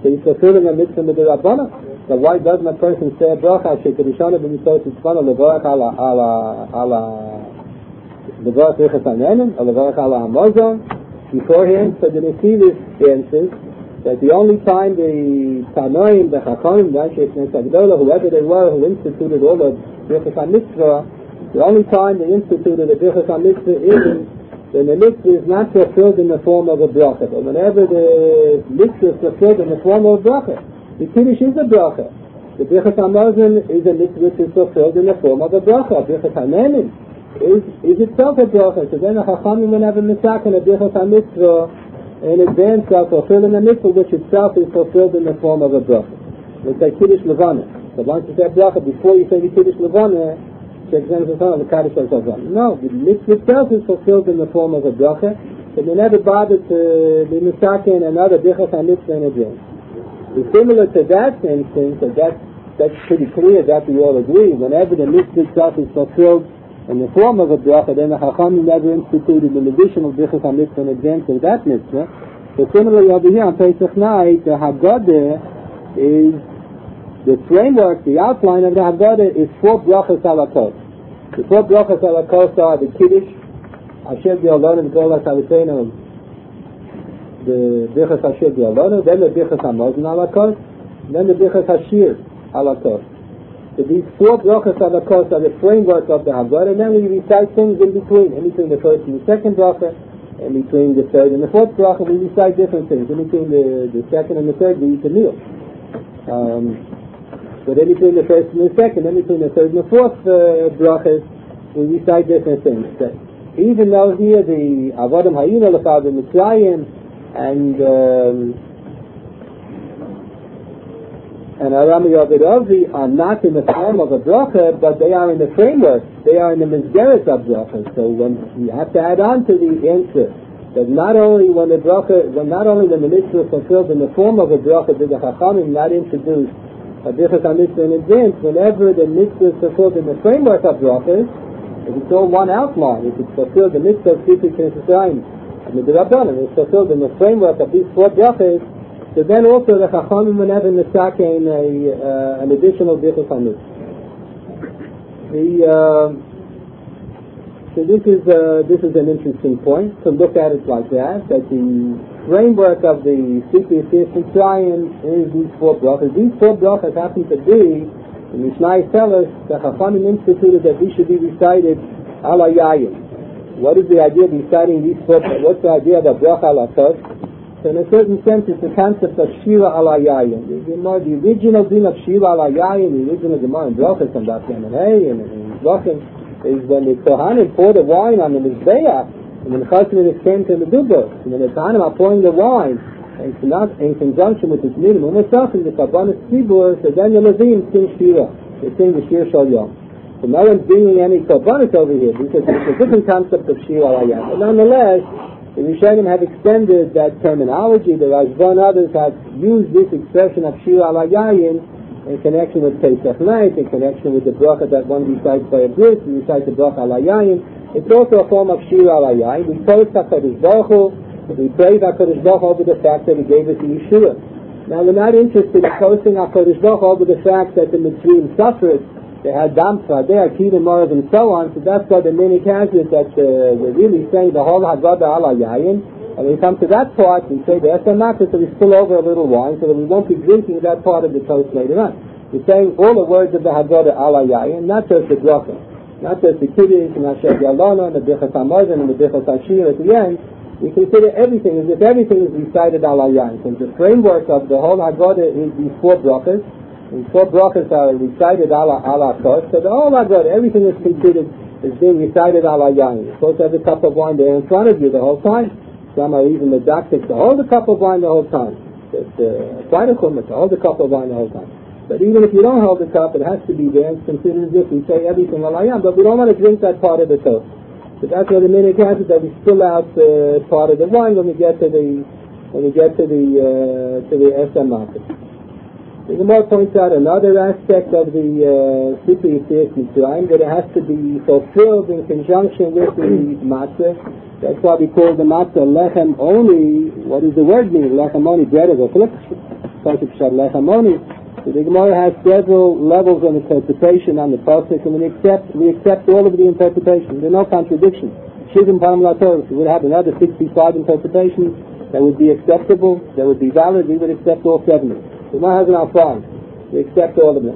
So he's fulfilling a mitzvah with the Rabbana. So why doesn't a person say a bracha shekedishana b'mitzvot tzvana levarach ala ala ala levarach riches hanenim or levarach ala hamazon beforehand? So then you see this answers that the only time the Tanoim, the Chachamim, the Anshe Knesset Agdola, whoever they were who instituted all the Birchas HaMitzvah, the only time they instituted the Birchas HaMitzvah is when the mitzvah is not fulfilled in the form of a bracha. But whenever the mitzvah is fulfilled in the form of a bracha, the Kiddush is a bracha. The Birchas HaMazon is a mitzvah which is fulfilled in the form of a bracha. Birchas HaNenim is, is itself a bracha. So then the Chachamim will have a mitzvah and a Birchas HaMitzvah in advance of fulfilling a mitzvah which itself is fulfilled in the form of a bracha. It's like Kiddush Levana. So once you say bracha, before you say the Kiddush Levana, no, the mitzvah itself is fulfilled in the form of a bracha, but they never bothered to be misaken another Birchas HaMitzvah in advance. It's similar to that instance, so that's, that's pretty clear that we all agree. Whenever the mitzvah itself is fulfilled in the form of a bracha, then the Chachamim never instituted an additional Birchas HaMitzvah in advance of that mitzvah. So similarly over here on Pesach night, the Haggadah is the framework, the outline of the Haggadah is four brachas alakos. The four brachas alakos are the Kiddush, Asher B'Yolonu, the Golas Haliseinu, the Birchas Asher B'Yolonu, then the Birchas HaMazon alakos, then the Birchas Hashir alakos. So these four brachas alakos are the framework of the Haggadah, and then we recite things in between, in between the first and the second bracha, in between the third and the fourth bracha, we recite different things. In between the, the second and the third, we eat a meal. Um, But in between the first and the second, in between the third and the fourth uh, brachas, we recite different things. So even though here the Avodim Hayinu L'Chav and Mitzrayim and um, and Aram Yovedovi are not in the form of a bracha, but they are in the framework. They are in the Mizgeret of bracha. So when you have to add on to the answer that not only when the bracha, when not only when the mitzvah is fulfilled in the form of a bracha, did the Chachamim not introduce a Birchas HaMitzvah in advance. Whenever the mitzvah is fulfilled in the framework of brachas, if it's all one outline, if it's fulfilled the mitzvah of Tzipik Knessetayim and the Rabbanim, it's fulfilled in the framework of these four brachas, so then also the Chachamim will have in the Sakein a uh, an additional Birchas HaMitzvah. The uh, so this is uh, this is an interesting point to look at it like that. That the framework of the Tzipik Knessetayim is these four brachas. These four brachas happen to be, the Mishnah tells us, the Chachamim instituted that these should be recited ala yayin. What is the idea of reciting these four? What's the idea of the bracha ala tos? So in a certain sense, it's the concept of shira ala yayin. The, the original din of shira ala yayin, the original Gemara in brachas and Daf Yemen Hey and in Brachim, is when the Kohanim pour the wine on the Mizbeach, and when the Chassidus came to the Dubos, and when the Kohanim are pouring the wine, and it's not in conjunction with this minimum, it's often the Kabbalah Tzibur, so then the Levim sing Shira, they sing the Shir Shal Yom. So no one's bringing any Kabbalah over here, because it's a different concept of Shira Alayat. But nonetheless, the Rishonim have extended that terminology, the Rashba and others have used this expression of Shira Alayayin in connection with Pesach night, in connection with the bracha that one recites by a bris, we recite the bracha alayayin. It's also a form of shir alayayin. We post HaKadosh Baruch Hu, we praise HaKadosh Baruch Hu over the fact that He gave us the Yeshua. Now we're not interested in posting HaKadosh Baruch Hu over the fact that the Mitzrayim suffered, they had Damfa, they had Kid and Morav and so on, so that's why the Minik has it that uh, we're really saying the whole Haggadah alayayin. And when we come to that part, we say the Esamaka, so we spill over a little wine, so that we won't be drinking that part of the toast later on. We're saying all the words of the Haggadah ala yayin, not just the bracha, not just the Kiddush, and Asher B'Yolonu, and the Birchas HaMazon, and the Birchas Hashir at the end. We consider everything as if everything is recited ala yayin. So the framework of the whole Haggadah is these four brachas. These four brachas are recited ala ala kos. So the whole Haggadah, everything is considered as being recited ala yayin. You're supposed to have a cup of wine there in front of you the whole time. Some are even the doctors to hold a cup of wine the whole time. It's uh, quite a chumrah to hold a cup of wine the whole time. But even if you don't hold the cup, it has to be there. It's considered as if we say everything alayam, but we don't want to drink that part of the toast. So that's why the minhag has it that we spill out uh, part of the wine when we get to the when we get to the uh, to the Esam market. The Gemara points out another aspect of the Sipri Yisrael Mitzrayim, that it has to be fulfilled in conjunction with the matzah. That's why we call the matzah lechem only. What does the word mean? Lechem only, bread of affliction. Pasuk Shad Lechem Oni. So the Gemara has several levels of interpretation on the Pasuk, and we accept, we accept all of the interpretations. There are no contradictions. Shivim Param LaTorah, we would have another sixty-five interpretations that would be acceptable, that would be valid. We would accept all seventy. The Gemara has an Alphan. We accept all of them.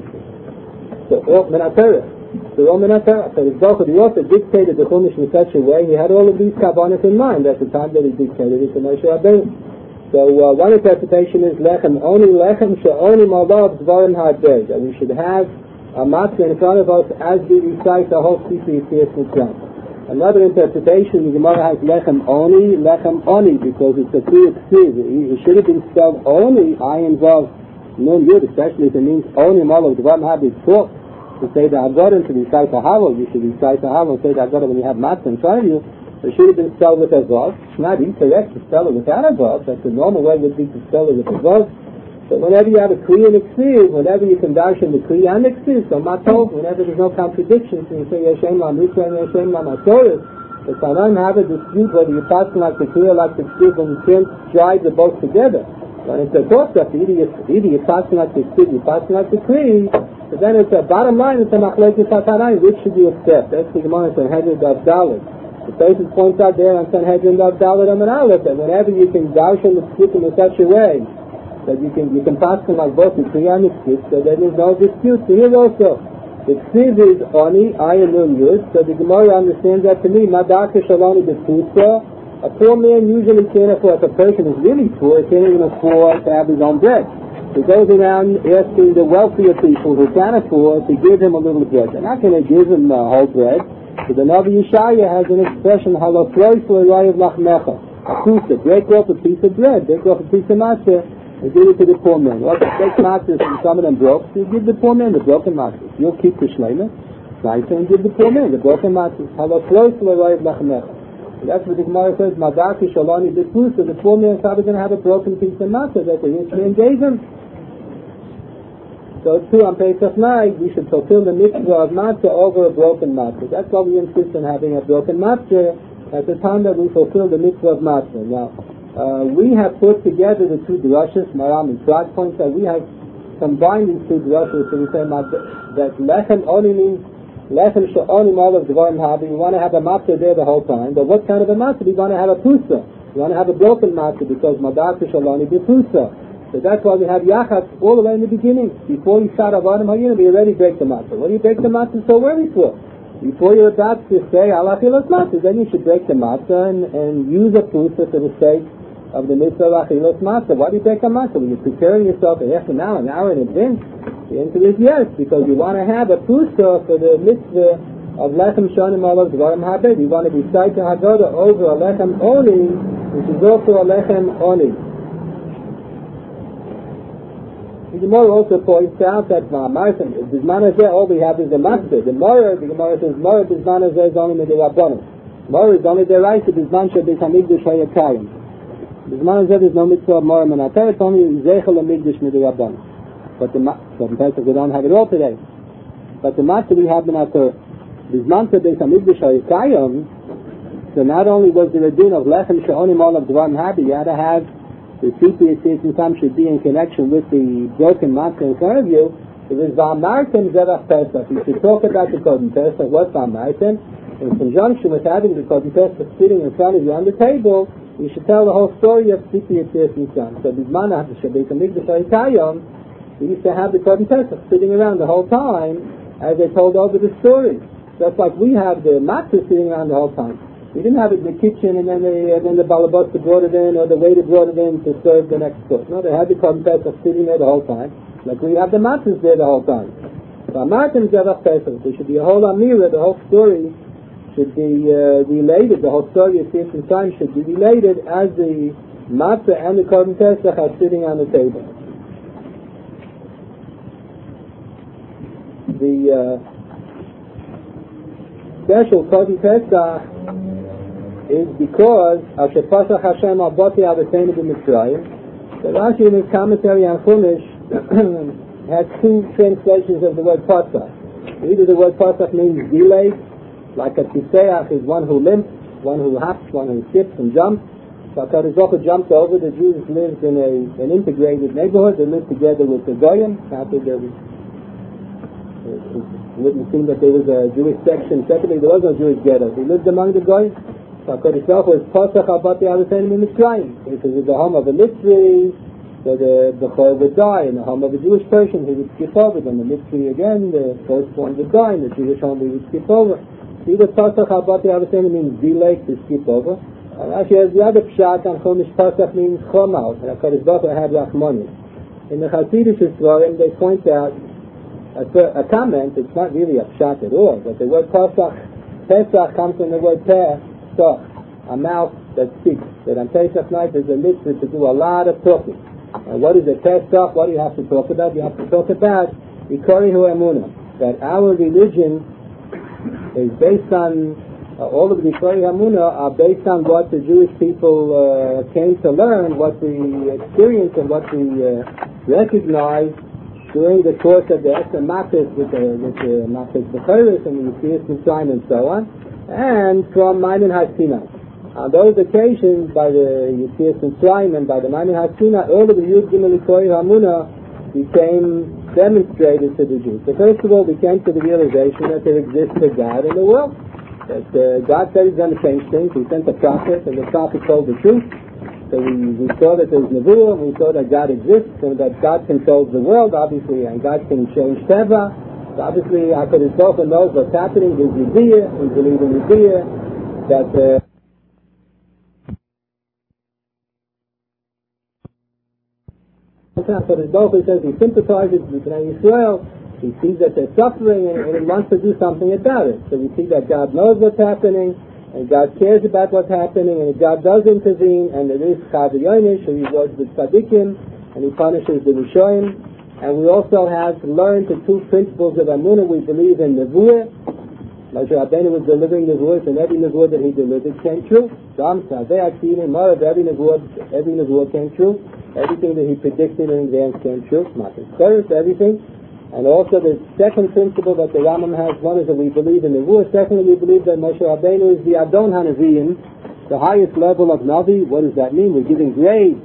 So, all Minatorah. So, all Minatorah. So, the Zohar, the author, dictated the Chumash in such a way, he had all of these Kabbanis in mind at the time that he dictated it to Moshe Rabbeinu. So, uh, one interpretation is Lechem, only Lechem, only Malvav, Dvarim Ha'adeh, that we should have a matzah in front of us as we recite the whole Sefer Yetzias Mitzrayim. Another interpretation, the Gemara has Lechem Oni, Lechem Oni, because it's a clear ksiv. It should have been spelled Oni, Ayin Vav, Nun Yud, especially if it means Oni Malav Dvarim Ha'adeh, taught to say the Haggadah, to recite the Havel. You should recite the Havel, say the Haggadah when you have matzah in front of you. It should have been spelled with a Vav. It's not incorrect to spell it without a Vav. That's the normal way would be to spell it with a Vav. So whenever you have a Kriya and a Ksiv, whenever you can dash in the Kriya and the Ksiv, so Matov, whenever there's no contradiction, so you say Yeshem La Mikra and Yeshem La Masoris, the Sanan have a dispute whether you pass like the Kriya like the Ksiv, and you can't drive them both together. When it's a Tosaf, either you're passing like the Ksiv, you're passing like the Kriya, but then it's a bottom line, it's a Machlekes HaTanaim, which should you accept? That's the Gemara in Sanhedrin Daf Dalet. The Tosaf points out there on Sanhedrin Daf Dalet and Aleph that whenever you can dash in the Ksiv in such a way that you can you can pass them like both the Kriya and the Ksiv, so there is no dispute. So here also, the Ksiv is Oni, Ayin Nun Yud, so the Gemara understands that to me, Madaka Shaloni B'Tusa, a poor man usually can't afford, if a person is really poor, he can't even afford to have his own bread. He goes around asking the wealthier people who can afford to give him a little bread. They're not going to give him uh, whole bread. So the Navi Yeshaya has an expression, Halafroi Florayev Lachmecha. A pusa, break off a piece of bread, break off a piece of matzah, and give it to the poor man. Well, if you take matzahs and some of them broke, so you give the poor man the broken matzahs. You'll keep the shleima, nice, and give the poor man the broken matzahs. Halafroi Florayev Lachmecha. That's what the Gemara says, Madaki Shalani B'Tusa, the poor man is probably going to have a broken piece of matzah that the rich man gave him. So too, on Pesach night, we should fulfill the mitzvah of matzah over a broken matzah. That's why we insist on having a broken matzah at the time that we fulfill the mitzvah of matzah. Now, uh, we have put together the two drushes, Maram and Srad points that we have combined these two drushes, so we say that Lechem only means Lechem she'oni malav dvarim habi. We want to have a matzah there the whole time, but what kind of a matzah? We want to have a pusa. We want to have a broken matzah because Madaka Shalani B'Tusa. So that's why we have Yachatz all the way in the beginning. Before you start Avadim Hayinah, we already break the matzah. What do you break the matzah so early for? Before you're about to say Allah Achilas Matzah, then you should break the matzah and, and use a pusa for the sake of the mitzvah of Achilas Matzah. Why do you break a matzah? When you're preparing yourself after now, an hour in advance, the answer is yes, because you want to have a pusa for the mitzvah of Lechem Shonim Olav Dvarim Habed. You want to recite the Haggadah over a Lechem Oni, which is also a Lechem Oni. The Gemara also points out that Ma'amarsim, Bizman Hazeh, all we have is the master. The Mora, the Gemara says, Mora Bizman Hazeh is only Midirabbanim. Mora is only the right to Bizman Shebez HaMikdash HaYakayim. Bizman Hazeh is no mitzvah of Mora Menateh, it's only Zeichel HaMikdash Midirabbanim. But the so in fact, we don't have it all today. But the master we have Menateh, Bizman Shebez HaMikdash HaYakayim, so not only was there a din of Lechem She'onim Olav Dvarim Habi, you had to have the Sefer Yetzias Mitzrayim should be in connection with the broken matzah in front of you. It was V'amartem Zevach Pesach. You should talk about the Kodim Pesach. What's V'amartem? In conjunction with having the Kodim Pesach sitting in front of you on the table, you should tell the whole story of Sefer Yetzias Mitzrayim. So Bizman HaShabbat HaMikdash HaYakayim, we used to have the Kodim Pesach sitting around the whole time as they told over the story. Just like we have the matzah sitting around the whole time. We didn't have it in the kitchen and then, they, and then the balabasta brought it in or the waiter brought it in to serve the next course. No, they had the Kodim Pesach sitting there the whole time. Like we have the matzahs there the whole time. So Amartim Zevach Pesach, there should be a whole Amira, the whole story should be uh, related, the whole story of Yetzias Mitzrayim should be related as the matzah and the Kodim Pesach are sitting on the table. The uh, special Kodim Pesach is because Asher Pasach Hashem Aboti Avatenu B'Mitzrayim. So Rashi in his commentary on Chumash has two translations of the word Pasach. Either the word Pasach means delayed, like a Tiseach is one who limps, one who hops, one who skips and jumps, So HaKadosh Baruch Hu jumped over. The Jews lived in a, an integrated neighborhood. They lived together with the Goyim. After there was, it wouldn't seem that there was a Jewish section. Secondly, there was no Jewish ghetto. They lived among the Goyim. So HaKadosh Baruch Hu was Pasach Abat Yavuseinu in Mitzrayim. This is the home of a Mitzri. So the the Chol would die. In the home of a Jewish person, he would skip over them. The Mitzri again, the firstborn would die. In the Jewish home, he would skip over. See, the Pasach Abat Yavuseinu means delay, to skip over. And actually, as the other pshat on Chumash Pasach means Chomal, and HaKadosh Baruch Hu had Rachmanis. In the Hasidic Sfarim, they point out a, a comment. It's not really a pshat at all, but the word Pasach, Pesach comes from the word Peh, Soch, a mouth that speaks. That on Pesach night there's a mitzvah to do a lot of talking. And what is a Pesach? What do you have to talk about? You have to talk about Ikorihu Emunah, that our religion is based on Uh, all of the Ikorihu Emunah are based on what the Jewish people uh, came to learn, what we experienced and what we uh, recognized during the course of the Esther Makkos with the with the Makkos Bechoros and the Yetzias Mitzrayim and so on, and from Maimon HaSinai. On those occasions, by the Yetzias Mitzrayim and by the Maimon HaSinai, all of the Yud Gimel Ikorihu Emunah became demonstrated to the Jews. So first of all, we came to the realization that there exists a God in the world. That uh, God said He's going to change things. He sent a prophet, and the prophet told the truth. So we, we saw that there's Nevuah, we saw that God exists, and that God controls the world, obviously, and God can change Teva. So obviously, HaKadosh Baruch Hu knows what's happening. There's Yediyah, we believe in Yediyah, that uh, HaKadosh Baruch Hu says He sympathizes with Bnei Yisrael. He sees that they're suffering and, and he wants to do something about it. So we see that God knows what's happening, and God cares about what's happening, and God does intervene, and there is Chav Yonish, who rewards the Tzaddikim, and He punishes the Rishoyim. And we also have learned the two principles of Amunah. We believe in Nevuah. Moshe Rabbeinu was delivering Nevuah, and every Nevuah that he delivered came true. Every Nevuah, every Nevuah came true. Everything that he predicted in advance came true. First, everything. And also the second principle that the Rambam has, one is that we believe in Nevuah. Secondly, we believe that Moshe Rabbeinu is the Adon HaNeviim, the highest level of Navi. What does that mean? We're giving grades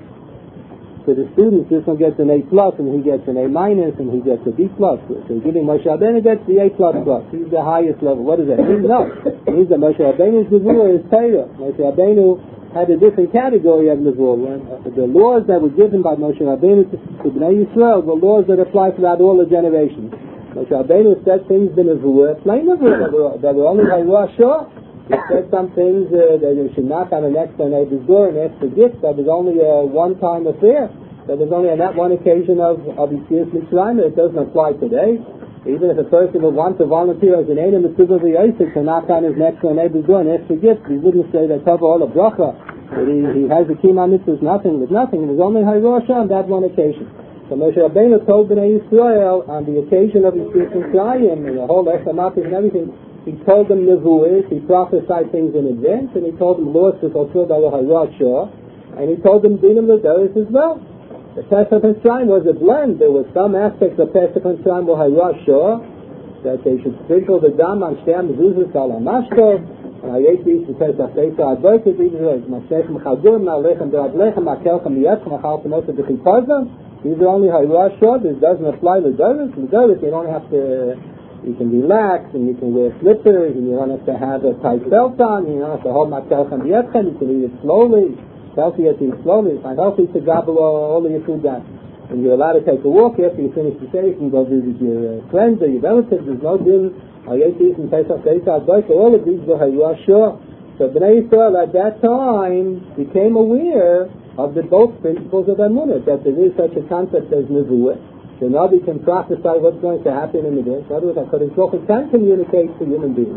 to the students. This one gets an A plus, and he gets an A minus, and he gets a B plus. So we're giving Moshe Rabbeinu gets the A plus plus. He's the highest level. What does that mean? No. It means that Moshe Rabbeinu's Nevuah is Torah. Moshe Rabbeinu had a different category of Nevuah. The laws that were given by Moshe Rabbeinu to, to Bnei Yisrael were laws that apply throughout all the generations. Moshe Rabbeinu said things in Nevuah, plain Nevuah, that were, that were only by Rosh Hashanah. He said some things uh, that you should knock on the next door neighbor's door and ask for gifts. That was only a one-time affair. That was only on that one occasion of, of Yetzias Mitzrayim. It doesn't apply today. Even if a person would want to volunteer as an Einim Mitzvah V'Yosef to knock on his next door neighbor's door and ask for gifts, he wouldn't say that Tova Ola Bracha, that he, he has the Kima Mitzvahs, nothing with nothing. It was only Hayrosha on that one occasion. So Moshe Rabbeinu told Bnei Yisrael on the occasion of Yetzias Mitzrayim and the whole Esther Makkos and everything, he told them Nevuahs, he prophesied things in advance, and he told them laws to fulfill by the Hayrosha, and he told them Dinam L'Doris as well. The Pesach Mitzrayim was a blend. There were some aspects of Pesach Mitzrayim were Hayrosha, that they should sprinkle the dam on Shtei Mezuzos al HaMashkov, and Hayetis the Pesach Beisa Advoket, these are Masechem Chadur, Ma'alechem Be'adlechem, Ma'kelchem Yetchem, Ma'chal Penotah B'chipazam. These are only Hayrosha. This doesn't apply to L'Doris. L'Doris, you don't have to, you can relax, and you can wear slippers, and you don't have to have a tight belt on, you don't have to hold Ma'kelchem Yetchem, you can eat it slowly. Healthy eating slowly. It's not healthy to gobble all of your food down. And you're allowed to take a walk after you finish the day. You can go visit your uh, friends or your relatives. There's no din. Hayetis and Pesach, Pesach, Pesach. All of these were Hayrosha. So Bnei Yisrael at that time became aware of the both principles of Amunah, that there is such a concept as Nevuah. The Navi can prophesy what's going to happen in the day. In other words, HaKadosh Baruch Hu can communicate to human beings.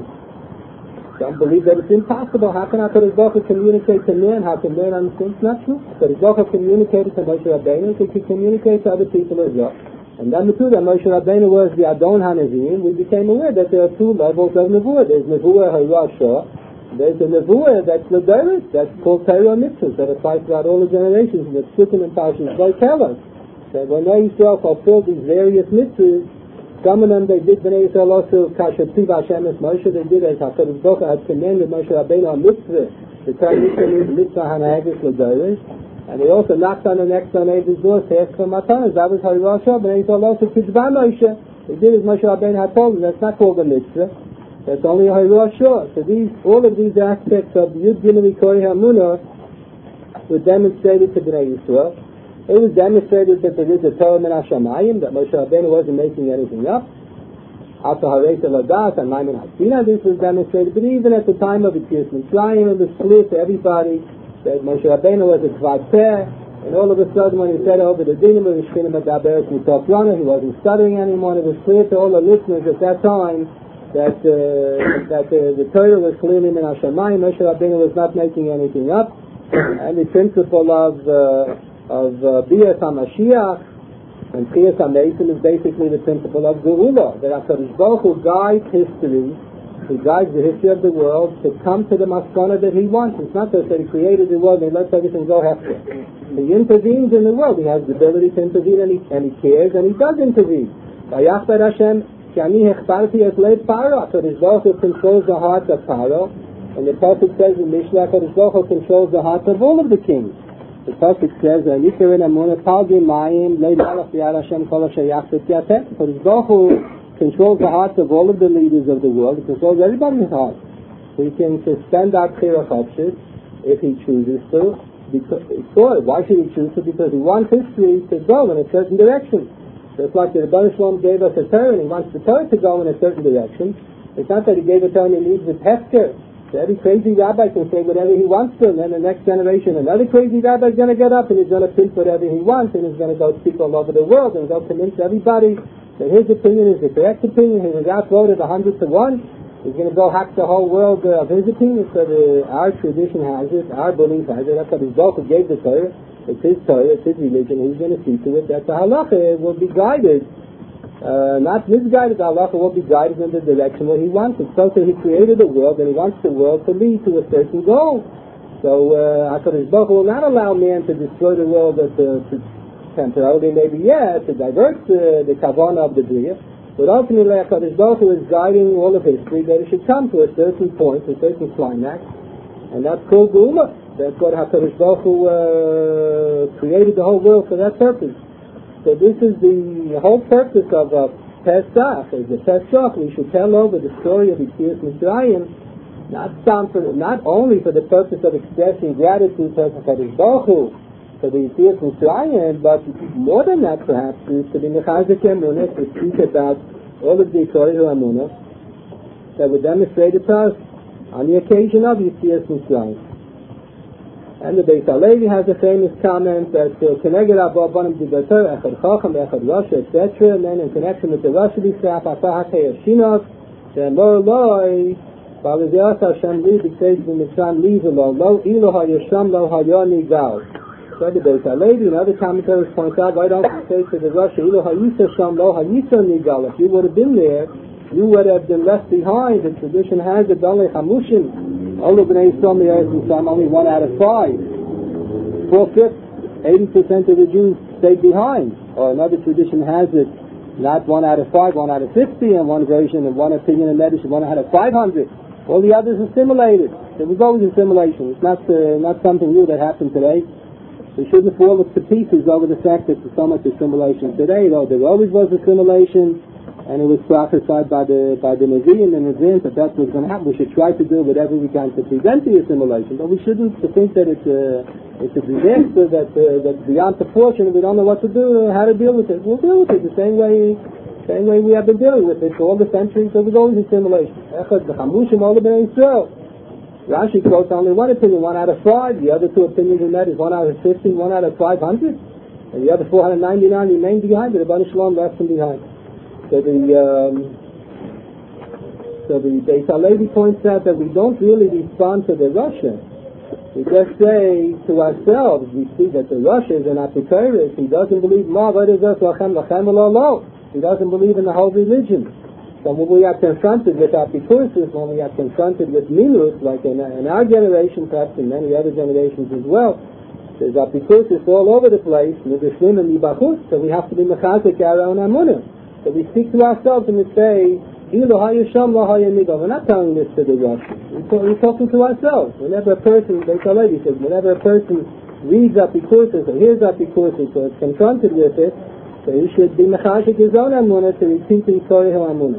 Some believe that it's impossible. How can HaKadosh Baruch Hu communicate to man? How can man understand? It's not true. HaKadosh Baruch Hu communicated to Moshe Rabbeinu, so he could communicate to other people as well. And then the truth that Moshe Rabbeinu was the Adon HaNeviim, we became aware that there are two levels of Nevuah. There's Nevuah Hayrosha. There's a Nevuah that's L'Doris, that's called Torah Mitzvahs, that applies throughout all the generations, that Sukkim and Parshas Bo tell us that when they Yisrael fulfilled these various mitzvahs, some of them they did Bnei Yisrael also Kasher Tziv Hashem es Moshe, they did as HaKadosh Baruch Hu had commanded Moshe Rabbeinu a mitzvah The Torah is mitzvah hanagis l'doirish, and he also knocked on the next on Abel's door to ask for matanas. That was Harirosh, and he told also Kitzvah Moshe. He did as Moshe Rabbeinu had told him. That's not called a mitzvah. That's only a Harirosh. So these, all of these aspects of Yud Gimel Korei Hamunah were demonstrated to Bnei Yisrael. It was demonstrated that there is a Torah min Hashamayim, that Moshe Rabbeinu wasn't making anything up. After Harei Ladas and Maimon Hasina, this was demonstrated. But even at the time of Yetzias Mitzrayim, it was clear to everybody that Moshe Rabbeinu was a Kvad Peh, and all of a sudden when he said over the Dinim of Shkinim Adaberes Mitzvot Rana, he wasn't stuttering anymore. It was clear to all the listeners at that time that uh, that uh, the Torah was clearly min Hashamayim. Moshe Rabbeinu was not making anything up, and the principle of uh, of uh, Bias HaMashiach and Chiyas HaMeisim is basically the principle of Geula, that HaKadosh Baruch Hu guides history. He guides the history of the world to come to the maskana that he wants. It's not just that he created the world and he lets everything go hefty. He intervenes in the world. He has the ability to intervene, and he, and he cares, and he does intervene. Vayachbar Hashem, ki ani hechbarti et lev Paro. HaKadosh Baruch Hu controls the heart of Paro. And the Pasuk says in Mishnah, HaKadosh Baruch Hu controls the hearts of all of the kings. The Pasuk says, Nikarin Amunah Palgi Mayim Lei Malach Yad Hashem Kol Asher Yachzit Yatet. HaKadosh Baruch Hu controls the hearts of all of the leaders of the world. He controls everybody's heart. So he can suspend our Kira Chopshit if he chooses to. Because, why should he choose to? Because he wants history to go in a certain direction. Just like the Rebbeinu Shalom gave us a Torah, and he wants the Torah to go in a certain direction. It's not that he gave a Torah and he leaves with Hefker. So every crazy rabbi can say whatever he wants to, and then the next generation, another crazy rabbi is going to get up and he's going to think whatever he wants, and he's going to go speak all over the world and go convince everybody that his opinion is the correct opinion. He was outvoted a hundred to one. He's going to go hack the whole world uh, of his opinion. So the, our tradition has it, our belief has it. That's what his Baruch Hu gave the Torah. It's his Torah, it's his religion. He's going to see to it that the halacha will be guided, uh, not misguided. The halacha will be guided in the direction where he wants it. So, so he created the world, and he wants the world to lead to a certain goal. So uh, HaKadosh Baruch Hu will not allow man to destroy the world at the to, temporarily, maybe, yeah, to divert uh, the kavanah of the Bria, but ultimately HaKadosh Baruch Hu is guiding all of history that it should come to a certain point, a certain climax, and that's called Geula. That's what HaKadosh Baruch Hu uh, created the whole world for that purpose. So this is the whole purpose of uh, Pesach, is the Pesach. We should tell over the story of Yetzias Mitzrayim, not, for, not only for the purpose of expressing gratitude to HaKadosh Baruch Hu, for the Yetzias Mitzrayim, but more than that perhaps is to be Mechazik Emunah, to speak about all of the Torah Emunah that were demonstrated to us on the occasion of Yetzias Mitzrayim. And the Beis HaLevi has a famous comment that Keneged Abba Banim Digator, Echad Chacham, Echad Rosh, et cetera. And then in connection with the Rosh Yisrael, Asa Hakei Yashinov, Shemor Loi, Balizias Hashem Li, B'Kseis B'Mitzrayim Li V'Lo, Lo Ilo HaYasham Lo Hayoni Gal. So the Beis HaLevi and other commentators point out, why don't you say to the Rosh, Ilo HaYisa Sham Lo Hayisa Nigal? If you would have been there, you would have been left behind. The tradition has it, Dalei Hamushim. All of Bnei Yisrael, the Eretz Yisrael, only one out of five. Four-fifths, eighty percent of the Jews stayed behind. Or another tradition has it, not one out of five, one out of fifty, and one version, and one opinion in medicine, one out of five hundred. All the others assimilated. There was always assimilation. It's not uh, not something new that happened today. We shouldn't fall to pieces over the fact that there's so much assimilation today, though there always was assimilation. And it was prophesied by the by the Nevi'im and Nevi'im that that's what's going to happen. We should try to do whatever we can to prevent the assimilation, but we shouldn't to think that it's a, it's a disaster that uh, that's beyond proportion and we don't know what to do, how to deal with it. We'll deal with it the same way same way we have been dealing with it for all the centuries. There was always assimilation. Echad b'chamushim all the Bnei Yisrael. Rashi quotes only one opinion, one out of five. The other two opinions in that is one out of fifteen, one out of five hundred, and the other four hundred ninety-nine remained behind. The Rebbeinu Shalom left them behind. So the um, so the Beis HaLevi points out that we don't really respond to the Russia. We just say to ourselves, we see that the Russians are not the terrorists. He doesn't believe Ma V'Edazos Lachem Lachem Lo. He doesn't believe in the whole religion. So when we are confronted with apicursus, when we are confronted with minus, like in, in our generation, perhaps in many other generations as well, there's apicursus all over the place, Nidishlim and Nibachus, so we have to be mechazik our own amunah. So we speak to ourselves and we say, Ilu hayasham la hayamidah. We're not telling this to the Russians. We're talking to ourselves. Whenever a person, like our lady says, whenever a person reads Apikursus or hears Apikursus or is confronted with it, so he should be mechashik his own amunah to repeat the Yikorei amunah.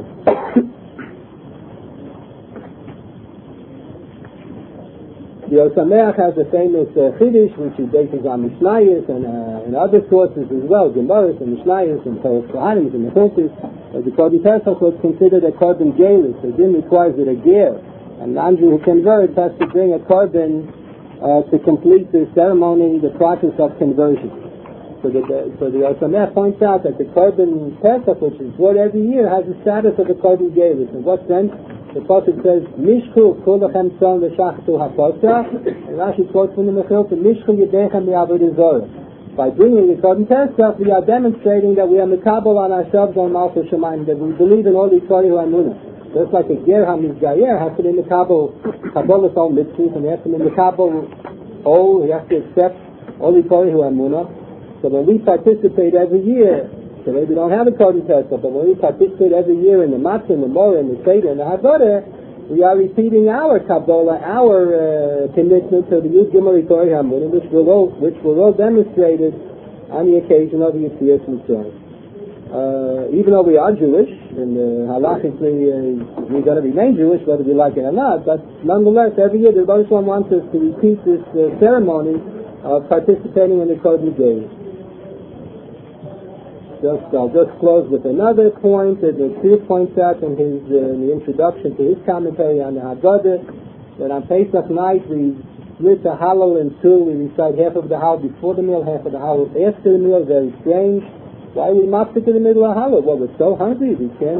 The Osameach has the famous uh, Chiddush, which is based on Mishnayos and, uh, and other sources as well, Gemaras and Mishnayos and Torah Kohanim and Mechiltis. Uh, the Korban Pesach was considered a Korban Geilus. So it didn't require it a ger. And the Andrew who converts has to bring a Korban uh, to complete the ceremony, the process of conversion. So the, the, so the Osameach points out that the Korban Pesach, which is brought every year, has the status of a Korban Geilus. In what sense? The Pasuk says, Mishchu kulachem tzon v'shachtu ha'posach, and Rashi quotes from the Mechilta, Mishchu yedechem mi'avodah zorah. By bringing the Korban Pesach, we are demonstrating that we are mekabel on ourselves on Malchus Shemayim, that we believe in all the Yikorei Amunah. Just like a ger hamizgayer has to be mekabel kabbalas all mitzvahs, and he has to be mekabel all, he has to accept all the Yikorei Amunah. So when we participate every year, so maybe we don't have a Korban Pesach, but when we participate every year in the Matzah, in the Morah, in the Seder, in the Havodah, we are repeating our Kabbalah, our uh, commitment to the Yud Gimel Yikorei Amunah, which will all, which will all demonstrated on the occasion of the Yetzias Mitzrayim. Uh, even though we are Jewish, and uh, halachically uh, we're going to remain Jewish, whether we like it or not, but nonetheless, every year the Rebbe Shalom wants us to repeat this uh, ceremony of participating in the Korban Geilus. Just, I'll just close with another point that the Tzir points out in his uh, in the introduction to his commentary on the Haggadah, that on Pesach night we split the Hallel in two. We recite half of the Hallel before the meal, half of the Hallel after the meal. Very strange. Why we must it to the middle of Hallel? Well, we're so hungry we can't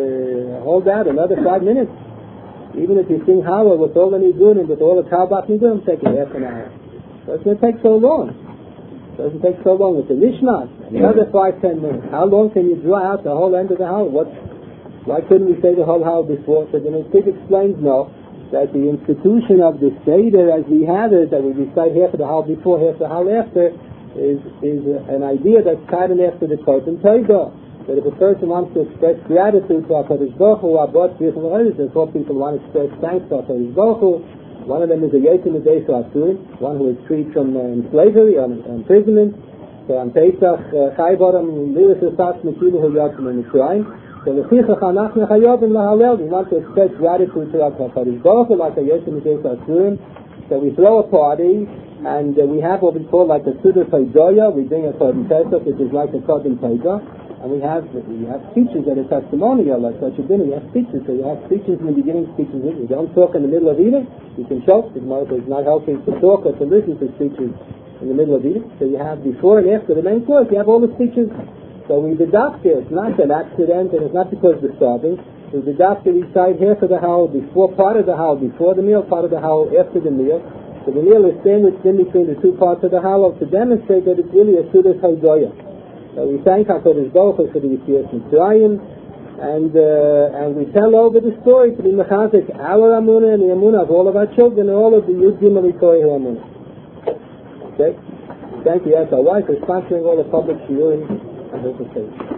uh, hold out another five minutes. Even if you sing Hallel with all the Nidunim, with all the Kalbat Nidunim, take half an hour. So it's going to take so long. It doesn't take so long with the Nishmas. Another five, ten minutes. How long can you draw out the whole end of the Hallel? What? Why couldn't we say the whole Hallel before? So the Nitzik explains no, that the institution of the Seder as we have it, that we recite half of the Hallel before, half of the Hallel after, is is an idea that's patterned after the Korban Todah. That if a person wants to express gratitude to HaKadosh Baruch Hu, Abot Tzir from others, and four people want to express thanks to HaKadosh Baruch Hu. One of them is a Yotzei Midei Asur, one who is freed from uh, slavery or imprisonment. So on Pesach, Chai Boram, Lilis Esas, Mekilu Hu Yotzei Mitzrayim. So the Chichach Anachne Chayovim Lahalel, we want to express gratitude to HaKadosh Baruch Hu, like a Yotzei Midei Asur. So we throw a party, and uh, we have what we call like a Suda Paidoya. We bring a Korban Pesach, which is like a Korban Paidah. And we have we have speeches that are testimonial, like such a dinner. We have speeches, so you have speeches in the beginning, speeches in the You don't talk in the middle of eating. You can choke. It's not helping to talk or to listen to speeches in the middle of eating. So you have before and after the main course, you have all the speeches. So we deduct it. It's not an accident, and it's not because we're starving. We deduct it, we recite half of the Hallel before, part of the Hallel before the meal, part of the Hallel after the meal. So the meal is sandwiched in between the two parts of the Hallel to demonstrate that it's really a Sudas Haidoya. So we thank HaKadosh Baruch Hu for the Yetzias Mitzrayim, and uh, and we tell over the story to be mechazik our Amunah and the Amunah of all of our children and all of the Yud Gimel Yikorei Amunah. Okay? Thank you, as our wife, for sponsoring all the public shiurim and